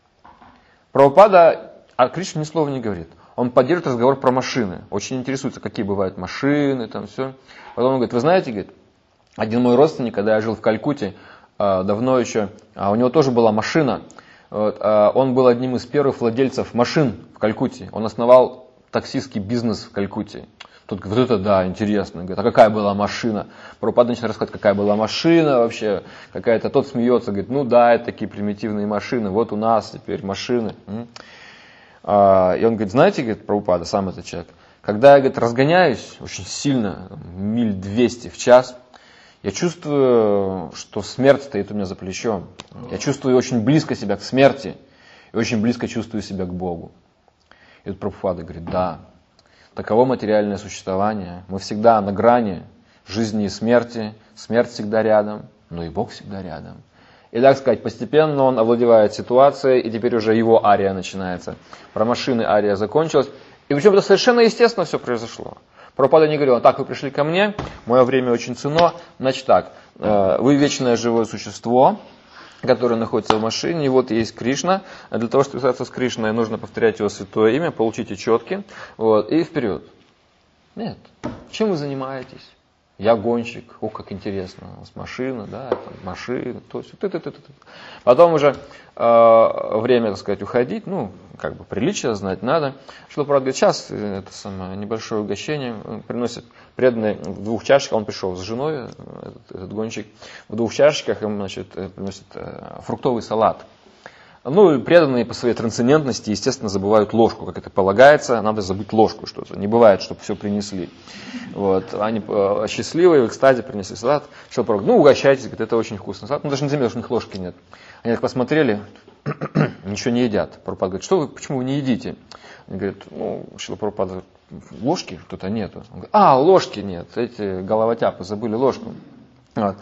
Прабхупада о Кришне ни слова не говорит. Он поддерживает разговор про машины. Очень интересуется, какие бывают машины, там все. Потом он говорит: вы знаете, говорит, один мой родственник, когда я жил в Калькутте, давно еще, у него тоже была машина. Вот, а он был одним из первых владельцев машин в Калькутте. Он основал таксистский бизнес в Калькутте. Тут говорит, вот это да, интересно. Говорит, а какая была машина? Прабхупада начинает рассказывать, какая была машина вообще. Какая-то, тот смеется, говорит, ну да, это такие примитивные машины. Вот у нас теперь машины. А, и он говорит, знаете, говорит, Прабхупада, сам этот человек, когда я, говорит, разгоняюсь очень сильно, миль двести в час, я чувствую, что смерть стоит у меня за плечом. Я чувствую очень близко себя к смерти. И очень близко чувствую себя к Богу. И тут Прабхупада говорит, да, таково материальное существование. Мы всегда на грани жизни и смерти. Смерть всегда рядом, но и Бог всегда рядом. И, так сказать, постепенно он овладевает ситуацией, и теперь уже его ария начинается. Про машины ария закончилась. И причем это совершенно естественно все произошло. Прабхупада не говорил, так, вы пришли ко мне, мое время очень ценно, значит так, вы вечное живое существо, которое находится в машине, и вот есть Кришна. Для того, чтобы связаться с Кришной, нужно повторять его святое имя, получите четки, вот, и вперед. Нет. Чем вы занимаетесь? Я гонщик, о, как интересно, у нас машина, да, там, машина, то есть, ты, ты, ты, ты. Потом уже э, время, так сказать, уходить, ну, как бы приличие знать надо. Шрила Прабхупада говорит, сейчас это самое небольшое угощение, он приносит преданные в двух чашках, он пришел с женой, этот, этот гонщик, в двух чашках им, значит, приносит э, фруктовый салат. Ну, преданные по своей трансцендентности, естественно, забывают ложку, как это полагается. Надо забыть ложку что-то. Не бывает, чтобы все принесли. Вот. Они счастливые, в экстазе принесли салат. Шрила Прабхупада, ну, угощайтесь, говорит, это очень вкусный салат. Ну, даже не заметил, что у них ложки нет. Они так посмотрели, ничего не едят. Прабхупада говорит, что вы, почему вы не едите? Они говорят, ну, Шрила Прабхупада, ложки что-то нету. Он говорит, а, ложки нет, эти головотяпы забыли ложку. Вот.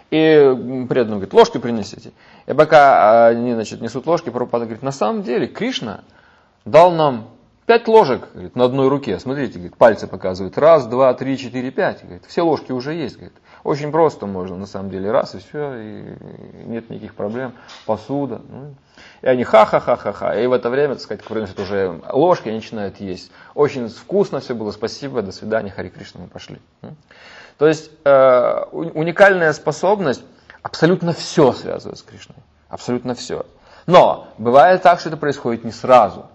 И преданный говорит, ложки принесите. И пока они, значит, несут ложки, Прабхупада говорит, на самом деле Кришна дал нам пять ложек, говорит, на одной руке. Смотрите, говорит, пальцы показывают. Раз, два, три, четыре, пять. Говорит, все ложки уже есть. Говорит. Очень просто можно, на самом деле, раз и все, и нет никаких проблем. Посуда. И они ха-ха-ха-ха-ха. И в это время, так сказать, приносят уже ложки и начинают есть. Очень вкусно все было, спасибо, до свидания, Хари Кришна, мы пошли. То есть э, уникальная способность абсолютно все связывать с Кришной. Абсолютно все. Но бывает так, что это происходит не сразу.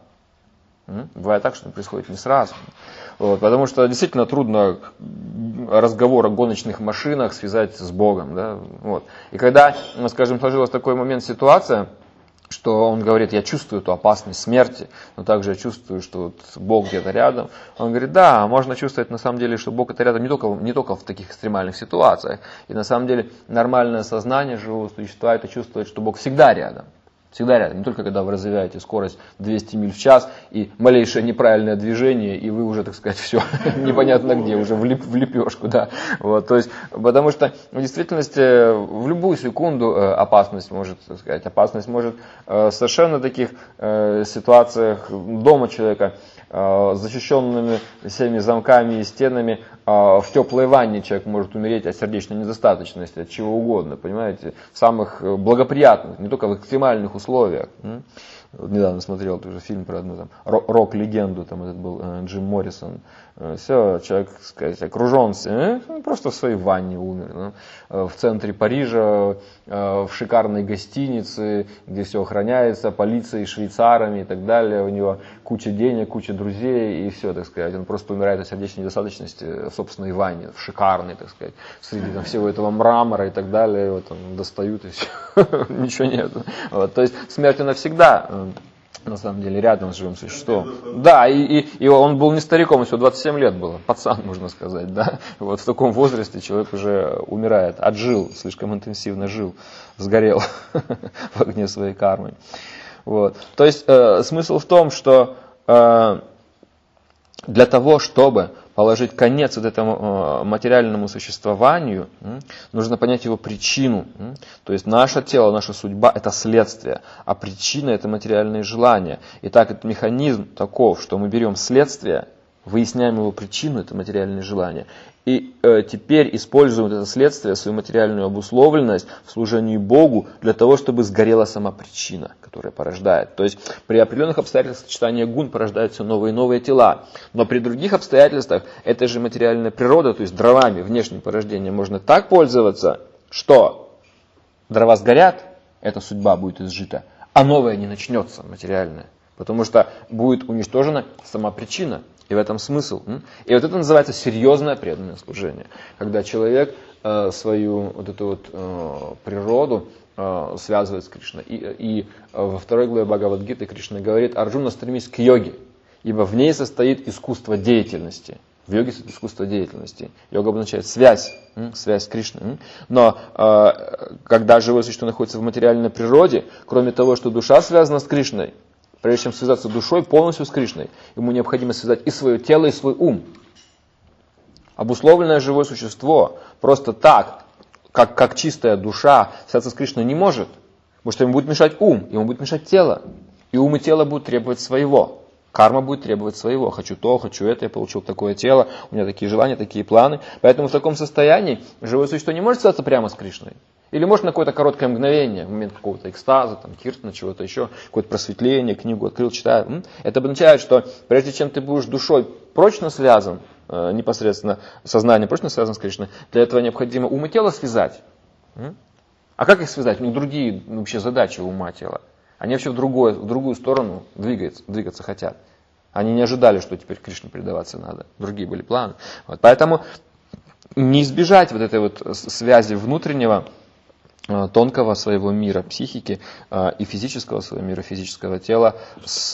Бывает так, что это происходит не сразу. Вот, потому что действительно трудно разговор о гоночных машинах связать с Богом. Да? Вот. И когда, скажем, сложилась такой момент, ситуация, что он говорит, я чувствую эту опасность смерти, но также я чувствую, что вот Бог где-то рядом. Он говорит, да, можно чувствовать на самом деле, что Бог это рядом не только, не только в таких экстремальных ситуациях. И на самом деле нормальное сознание живого существа это чувствует, что Бог всегда рядом. Всегда рядом. Не только когда вы развиваете скорость двести миль в час и малейшее неправильное движение, и вы уже, так сказать, все непонятно где, уже в, лип, в лепешку. Да. Вот, то есть, потому что в действительности в любую секунду опасность может, так сказать, опасность может в совершенно таких ситуациях дома человека, защищенными всеми замками и стенами, в теплой ванне человек может умереть от сердечной недостаточности, от чего угодно, понимаете, в самых благоприятных, не только в экстремальных условиях. Недавно смотрел тоже фильм про одну там рок-легенду, там этот был Джим Моррисон. Все, человек, так сказать, окружен, просто в своей ванне умер. В центре Парижа, в шикарной гостинице, где все охраняется, полицией, швейцарами и так далее. У него куча денег, куча друзей, и все, так сказать. Он просто умирает от сердечной недостаточности в собственной ванне, в шикарной, так сказать, среди там, всего этого мрамора и так далее. Его там достают, и все, ничего нет. Вот, то есть смерть навсегда. На самом деле, рядом с живым существом. Да, и, и, и он был не стариком, всего двадцать семь лет было, пацан, можно сказать, да. Вот в таком возрасте человек уже умирает, отжил, слишком интенсивно жил, сгорел в огне своей кармы. Вот. То есть, э, смысл в том, что э, для того, чтобы положить конец вот этому материальному существованию, нужно понять его причину. То есть наше тело, наша судьба – это следствие, а причина – это материальные желания. Итак, этот механизм таков, что мы берем следствие, выясняем его причину, это материальные желания, и э, теперь используем это следствие, свою материальную обусловленность в служении Богу для того, чтобы сгорела сама причина, которая порождает. То есть при определенных обстоятельствах сочетание гун порождает все новые и новые тела. Но при других обстоятельствах эта же материальная природа, то есть дровами, внешним порождением, можно так пользоваться, что дрова сгорят, эта судьба будет изжита, а новое не начнется, материальное. Потому что будет уничтожена сама причина. И в этом смысл. И вот это называется серьезное преданное служение. Когда человек э, свою вот эту вот э, природу э, связывает с Кришной. И, и во второй главе Бхагавад-гиты Кришна говорит: Арджуна, стремись к йоге, ибо в ней состоит искусство деятельности. В йоге состоит искусство деятельности. Йога обозначает связь, связь с Кришной. Но э, когда живое существо находится в материальной природе, кроме того, что душа связана с Кришной, прежде чем связаться душой полностью с Кришной, ему необходимо связать и свое тело, и свой ум. Обусловленное живое существо просто так, как, как чистая душа, связаться с Кришной не может. Потому что ему будет мешать ум, ему будет мешать тело. И ум и тело будут требовать своего. Карма будет требовать своего. Хочу то, хочу это, я получил такое тело, у меня такие желания, такие планы. Поэтому в таком состоянии живое существо не может связаться прямо с Кришной. Или может на какое-то короткое мгновение, в момент какого-то экстаза, там, киртана, чего-то еще, какое-то просветление, книгу открыл, читаю. Это означает, что прежде чем ты будешь душой прочно связан, э, непосредственно сознанием прочно связан с Кришной, для этого необходимо ум и тело связать. А как их связать? У них другие вообще задачи у ума и тела. Они вообще в, другое, в другую сторону двигаются, двигаться хотят. Они не ожидали, что теперь Кришне предаваться надо. Другие были планы. Вот. Поэтому не избежать вот этой вот связи внутреннего, тонкого своего мира, психики и физического своего мира, физического тела с,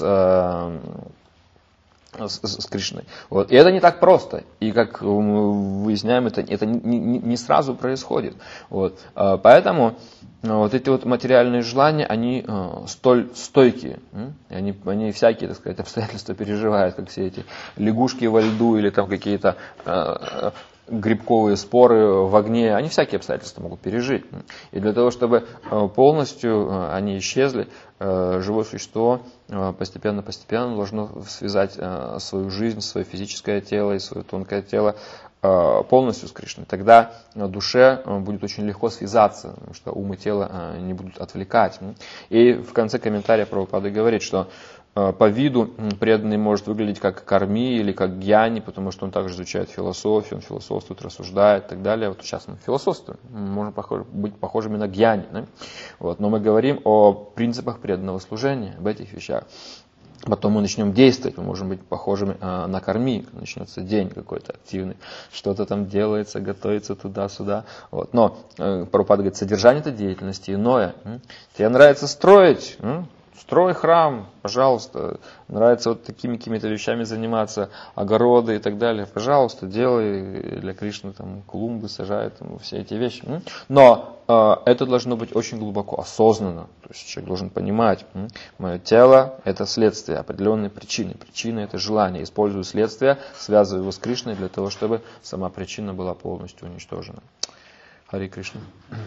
с, с Кришной. Вот. И это не так просто. И как мы выясняем, это, это не, не, не сразу происходит. Вот. Поэтому вот эти вот материальные желания, они столь стойкие. Они, они всякие, так сказать, обстоятельства переживают, как все эти лягушки во льду или там какие-то грибковые споры в огне, они всякие обстоятельства могут пережить. И для того, чтобы полностью они исчезли, живое существо постепенно-постепенно должно связать свою жизнь, свое физическое тело и свое тонкое тело полностью с Кришной. Тогда душе будет очень легко связаться, потому что ум и тело не будут отвлекать. И в конце комментария Прабхупада говорит, что по виду преданный может выглядеть как карми или как гьяни, потому что он также изучает философию, он философствует, рассуждает и так далее. Вот сейчас мы философствуем, мы можем похож, быть похожими на гьяни. Да? Вот. Но мы говорим о принципах преданного служения, об этих вещах. Потом мы начнем действовать, мы можем быть похожими а, на карми, начнется день какой-то активный, что-то там делается, готовится туда-сюда. Вот. Но э, Прабхупада говорит, содержание этой деятельности иное. Тебе нравится строить? Строй храм, пожалуйста. Нравится вот такими какими-то вещами заниматься, огороды и так далее. Пожалуйста, делай для Кришны там, клумбы, сажай, там, все эти вещи. Но э, это должно быть очень глубоко осознанно. То есть человек должен понимать, мое тело это следствие определенной причины. Причина это желание. Использую следствие, связываю его с Кришной для того, чтобы сама причина была полностью уничтожена. Хари Кришна.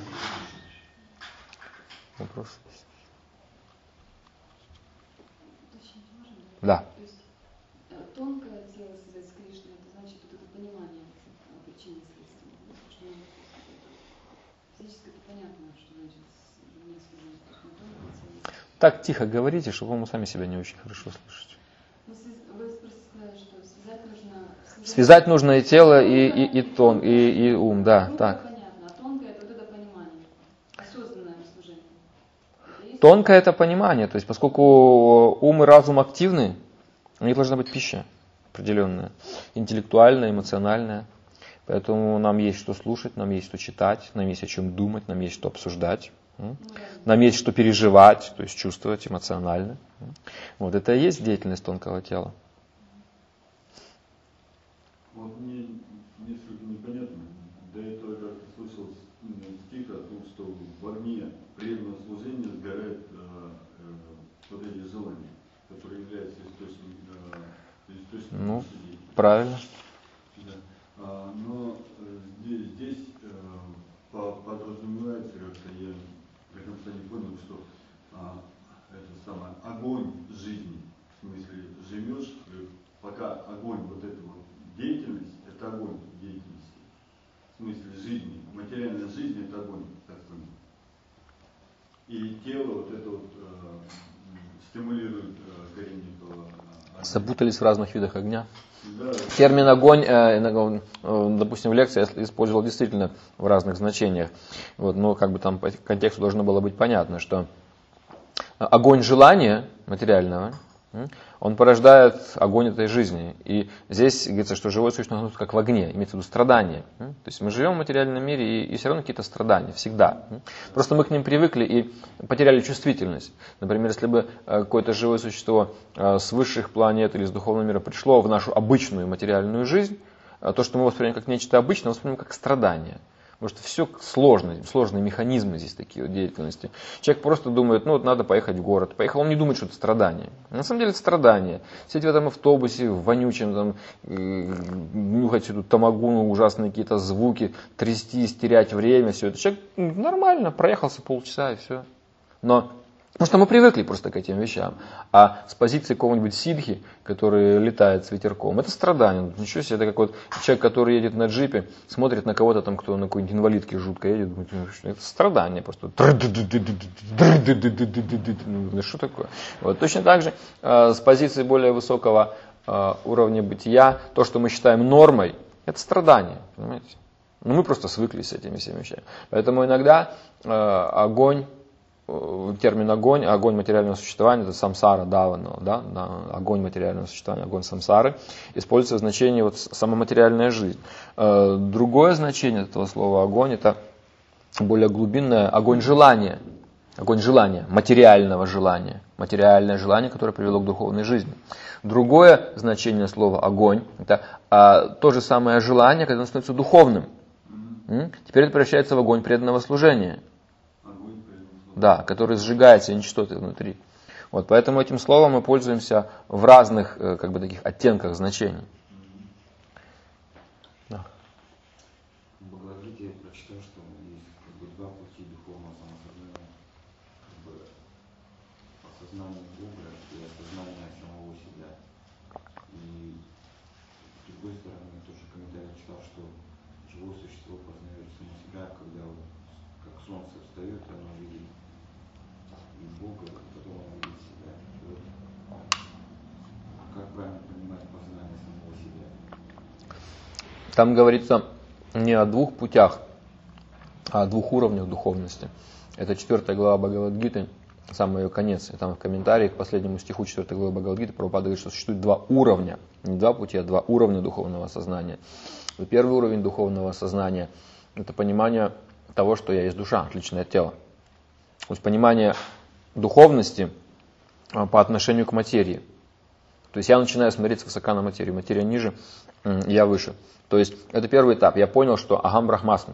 Вопрос? Да. То есть тонкое тело связать с Кришной, это значит вот это понимание причины следствия. Физически это понятно, что значит не связать с тонкое тело. Так тихо говорите, чтобы вы сами себя не очень хорошо слышите. Ну, вы просто сказали, что связать нужно... Связать, связать нужно и тело, и, и, и, тон, и, и ум, да. Тонкое Так. понятно, а тонкое это вот это понимание, осознанное служение. Тонкое это понимание, то есть поскольку ум и разум активны, у них должна быть пища определенная, интеллектуальная, эмоциональная. Поэтому нам есть что слушать, нам есть что читать, нам есть о чем думать, нам есть что обсуждать, нам есть что переживать, то есть чувствовать эмоционально. Вот это и есть деятельность тонкого тела. Вот мне несколько непонятно. До этого я как-то слышал стих о том, что в огне преданного служения сгорают э, э, вот эти желания, которые являются источником, э, источником Ну, жизни. правильно. Да. А, но э, здесь, здесь э, подразумевается, как-то я до конца не понял, что а, это самое огонь жизни, в смысле живешь, пока огонь, вот эта вот деятельность, это огонь деятельности. В смысле жизни, материальная жизнь это огонь, так сказать. И тело вот это вот э, стимулирует э, горение этого огня. Запутались в разных видах огня. Да. Термин огонь, э, э, допустим, в лекции я использовал действительно в разных значениях. Вот, но как бы там по контексту должно было быть понятно, что огонь желания материального, он порождает огонь этой жизни. И здесь говорится, что живое существо находится как в огне, имеется в виду страдания. То есть мы живем в материальном мире, и, и все равно какие-то страдания, всегда. Просто мы к ним привыкли и потеряли чувствительность. Например, если бы какое-то живое существо с высших планет или с духовного мира пришло в нашу обычную материальную жизнь, то, что мы воспринимаем как нечто обычное, мы воспринимаем как страдание. Потому что все сложно, сложные механизмы здесь такие вот деятельности. Человек просто думает, ну вот надо поехать в город. Поехал, он не думает, что это страдание. На самом деле это страдание. Сидеть в этом автобусе, в вонючем, там, э, нюхать эту тамагуну, ужасные какие-то звуки, трястись, терять время, все это. Человек нормально, проехался полчаса и все. Но потому что мы привыкли просто к этим вещам. А с позиции какого-нибудь сидхи, который летает с ветерком, это страдание. Ничего себе, это как вот человек, который едет на джипе, смотрит на кого-то там, кто на какой-нибудь инвалидке жутко едет, думает, это страдание просто. Ну что такое? Вот. Точно так же с позиции более высокого уровня бытия, то, что мы считаем нормой, это страдание. Понимаете? Но мы просто свыклись с этими всеми вещами. Поэтому иногда огонь, термин огонь, огонь материального существования, это самсара, давана, да, огонь материального существования, огонь самсары, используется в значении вот самоматериальная жизнь. Другое значение этого слова огонь, это более глубинное огонь желания, огонь желания, материального желания, материальное желание, которое привело к духовной жизни. Другое значение слова огонь, это а, то же самое желание, когда оно становится духовным. Теперь это превращается в огонь преданного служения. Да, который сжигает все нечистоты внутри. Вот, поэтому этим словом мы пользуемся в разных как бы, таких оттенках значений. Да. В Бхагавад-гите я прочитал, что есть как бы, два пути духовного самосознания. Как бы, осознание Бога и осознание самого себя. И с другой стороны, я тоже комментарий читал, что живое существо познает само себя, когда вот, как солнце встает, оно видит Бога, потом он видит себя. Вот. Как правильно понимать познание самого себя? Там говорится не о двух путях, а о двух уровнях духовности. Это четвертая глава Бхагавад-гиты, самый ее конец. И там в комментарии к последнему стиху четвёртой главы Бхагавад-гиты Прабхупада говорит, что существует два уровня. Не два пути, а два уровня духовного сознания. И первый уровень духовного сознания – это понимание того, что я есть душа, отличное от тела. То есть понимание духовности по отношению к материи. То есть я начинаю смотреть свысока на материю. Материя ниже, я выше. То есть это первый этап. Я понял, что агам брахмасми.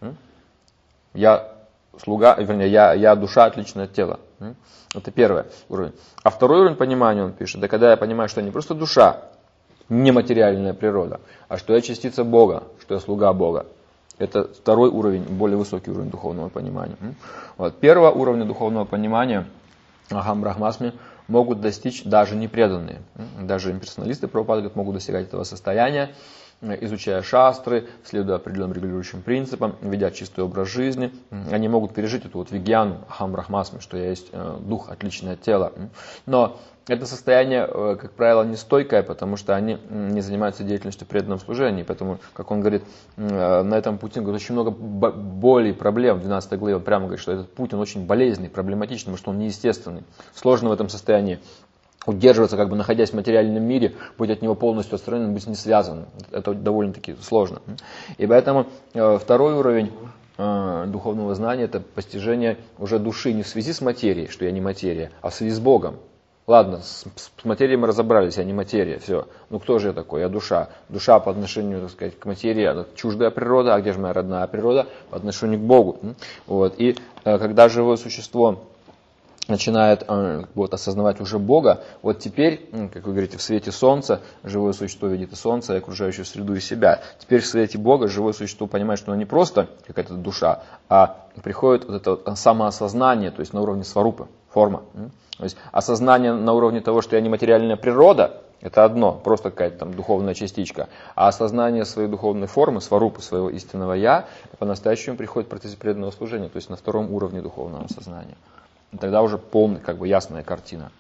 Я слуга, вернее, я, я душа, отличная от тела. Это первый уровень. А второй уровень понимания, он пишет, да когда я понимаю, что я не просто душа, нематериальная природа, а что я частица Бога, что я слуга Бога. Это второй уровень, более высокий уровень духовного понимания. Вот. Первого уровня духовного понимания агам брахмасми могут достичь даже непреданные. Даже имперсоналисты Прабхупады могут достигать этого состояния, изучая шастры, следуя определенным регулирующим принципам, ведя чистый образ жизни. Они могут пережить эту вот вигьяну, агам брахмасми, что я есть дух, отличное от тела. Но это состояние, как правило, не стойкое, потому что они не занимаются деятельностью преданного служения. Поэтому, как он говорит, на этом пути он говорит, очень много боли и проблем. В двенадцатой главе он прямо говорит, что этот путь он очень болезненный, проблематичный, потому что он неестественный. Сложно в этом состоянии удерживаться, как бы находясь в материальном мире, быть от него полностью отстраненным, быть не связанным. Это довольно-таки сложно. И поэтому второй уровень духовного знания – это постижение уже души не в связи с материей, что я не материя, а в связи с Богом. Ладно, с, с материей мы разобрались, я не материя, все. Ну кто же я такой? Я душа. Душа по отношению, так сказать, к материи, это чуждая природа, а где же моя родная природа? По отношению к Богу. Вот. И когда живое существо начинает вот, осознавать уже Бога, вот теперь, как вы говорите, в свете солнца живое существо видит и солнце, и окружающую среду, и себя. Теперь в свете Бога живое существо понимает, что оно не просто какая-то душа, а приходит вот это вот самоосознание, то есть на уровне сварупы, форма. То есть осознание на уровне того, что я не материальная природа, это одно, просто какая-то там духовная частичка. А осознание своей духовной формы, сварупы, своего истинного «я», по-настоящему приходит в процессе преданного служения, то есть на втором уровне духовного сознания. И тогда уже полная, как бы ясная картина.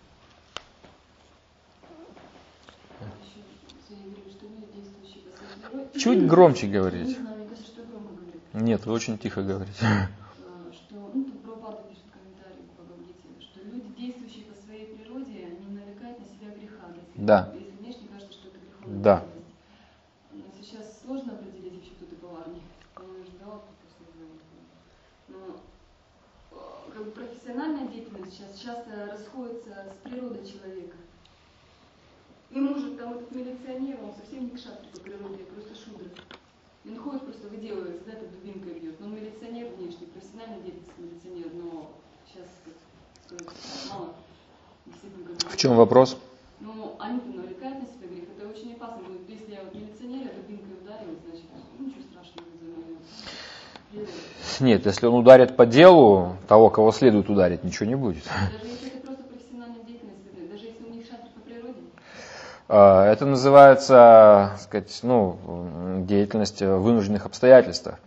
Чуть громче говорить. Нет, вы очень тихо говорите. Что, ну, тут Прабхупада пишет комментарий в Бхагавад-гите, что себя греха. Если, Да. если внешне кажется, что это греховная Да. деятельность. Но сейчас сложно определить вообще, кто ты поварник. Я ждала после звонка. Но э, как бы профессиональная деятельность сейчас часто расходится с природой человека. И может там этот милиционер, он совсем не кшатри по природе, а просто шудра. И он ходит просто выделывается, да, это дубинкой бьет. Но он милиционер внешне, профессиональная деятельность милиционер, но сейчас, как сказать, мало. Действительно, как бы, В чем вопрос? ну, они-то навлекают на себя грех. Это очень опасно. Вот если я вот милиционер, я дубинкой ударил, значит, ну, ничего страшного за мою природу. Нет, если он ударит по делу того, кого следует ударить, ничего не будет. Даже если это просто профессиональная деятельность, даже если у них шатер по природе. Это называется, так сказать, ну, деятельность в вынужденных обстоятельствах.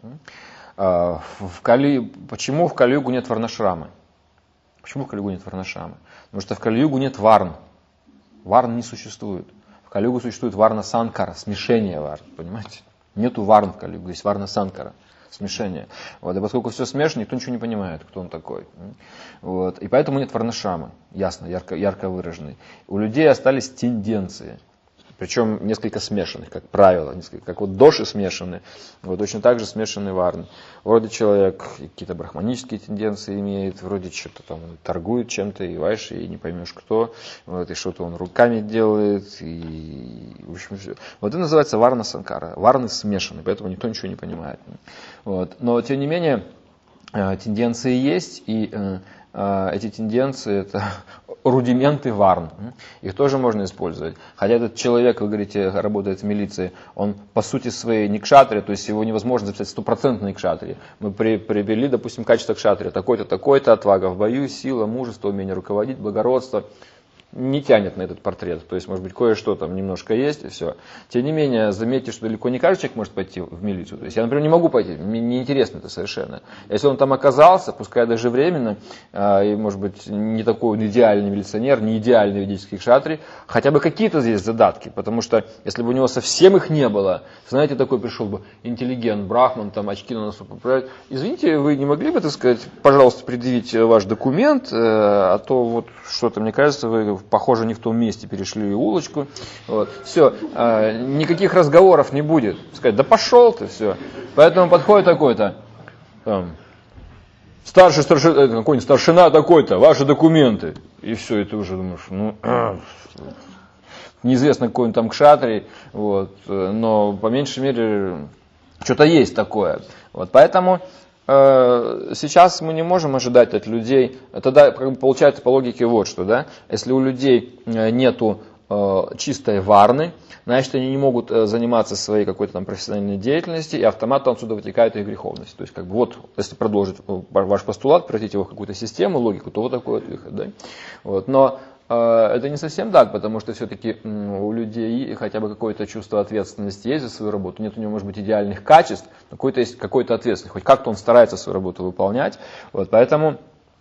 В Кали... Почему в Кали-югу нет варнашрамы? Почему в Кали-югу нет варнашрамы? Потому что в Кали-югу нет варн. Варн не существует. В Кали-югу существует варна-санкара, смешение варн, понимаете? Нету варн в Кали-югу, есть варна-санкара. Смешение. Вот. И поскольку все смешано, никто ничего не понимает, кто он такой. Вот. И поэтому нет варнашрамы, ясно, ярко, ярко выраженной. У людей остались тенденции, причем несколько смешанных, как правило. Несколько, как вот доши смешаны, вот точно так же смешаны варны. Вроде человек какие-то брахманические тенденции имеет, вроде что-то там торгует чем-то, и вайши, и не поймешь кто. Вот, и что-то он руками делает. И, в общем, все. Вот это называется варна санкара. Варны смешаны, поэтому никто ничего не понимает. Вот. Но, тем не менее, тенденции есть, и эти тенденции — это рудименты варн. Их тоже можно использовать. Хотя этот человек, вы говорите, работает в милиции, он по сути своей не кшатри, то есть его невозможно записать стопроцентный кшатри. Мы при, привели, допустим, качество кшатри. Такой-то, такой-то, отвага в бою, сила, мужество, умение руководить, благородство. Не тянет на этот портрет. То есть, может быть, кое-что там немножко есть, и все. Тем не менее, заметьте, что далеко не каждый человек может пойти в милицию. То есть, я, например, не могу пойти, мне неинтересно это совершенно. Если он там оказался, пускай даже временно, и, может быть, не такой он идеальный милиционер, не идеальный ведический кшатри, хотя бы какие-то здесь задатки. Потому что, если бы у него совсем их не было, знаете, такой пришел бы интеллигент, брахман, там, очки на носу поправить. Извините, вы не могли бы, так сказать, пожалуйста, предъявить ваш документ, а то вот что-то, мне кажется, вы похоже, не в том месте перешли улочку. Вот. Все, а, никаких разговоров не будет. Сказать, да пошел ты, все. Поэтому подходит такой-то, там, старший старшина, какой-нибудь старшина такой-то, ваши документы. И все, и ты уже думаешь, ну, неизвестно, какой он там кшатри, вот, но по меньшей мере что-то есть такое. Вот, поэтому сейчас мы не можем ожидать от людей, тогда получается по логике вот что, да, если у людей нету чистой варны, значит они не могут заниматься своей какой-то там профессиональной деятельностью, и автоматом отсюда вытекает их греховность. То есть как бы вот, если продолжить ваш постулат, превратить его в какую-то систему, логику, то вот такой вот выход, да. Вот. Но это не совсем так, потому что все-таки у людей хотя бы какое-то чувство ответственности есть за свою работу. Нет у него, может быть, идеальных качеств, но какой-то есть какой-то ответственность. Хоть как-то он старается свою работу выполнять. Вот, поэтому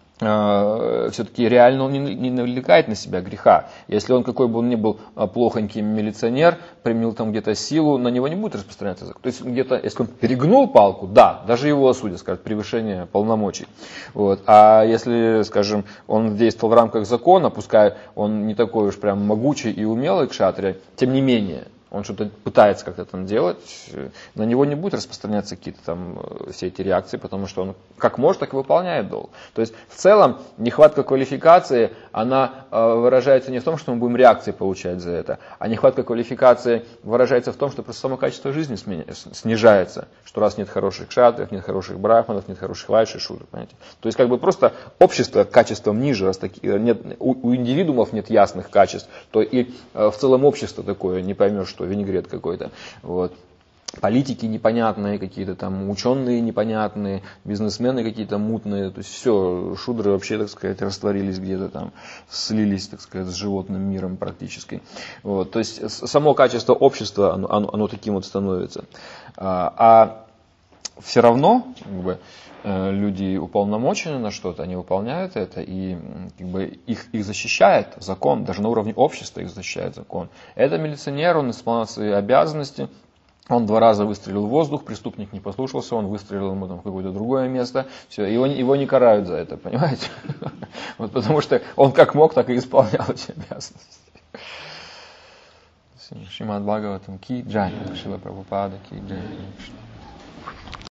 э, все-таки реально он не, не навлекает на себя греха. Если он, какой бы он ни был плохонький милиционер, применил там где-то силу, на него не будет распространяться закон. То есть где-то, если он перегнул палку, да, даже его осудят, скажут, превышение полномочий. Вот. А если, скажем, он действовал в рамках закона, пускай он не такой уж прям могучий и умелый кшатри, тем не менее, он что-то пытается как-то там делать, на него не будет распространяться какие-то там все эти реакции, потому что он как может, так и выполняет долг. То есть в целом нехватка квалификации, она выражается не в том, что мы будем реакции получать за это, а нехватка квалификации выражается в том, что просто само качество жизни снижается, что раз нет хороших кшатров, нет хороших брахманов, нет хороших вайшей, шудр, понимаете. То есть как бы просто общество качеством ниже, раз таки, нет, у, у индивидуумов нет ясных качеств, то и в целом общество такое, не поймешь, что винегрет какой-то. Вот. Политики непонятные какие-то там, ученые непонятные, бизнесмены какие-то мутные. То есть все, шудры вообще, так сказать, растворились где-то там, слились, так сказать, с животным миром практически. Вот. То есть само качество общества, оно, оно, оно таким вот становится. А, а все равно, как бы, люди уполномочены на что-то, они выполняют это, и как бы, их, их защищает закон, даже на уровне общества их защищает закон. Это милиционер, он исполнял свои обязанности, он два раза выстрелил в воздух, преступник не послушался, он выстрелил ему там в какое-то другое место, все, его, его не карают за это, понимаете? Вот потому что он как мог, так и исполнял эти обязанности. Шримад Бхагаватам ки джай, Шрила Прабхупада ки джай.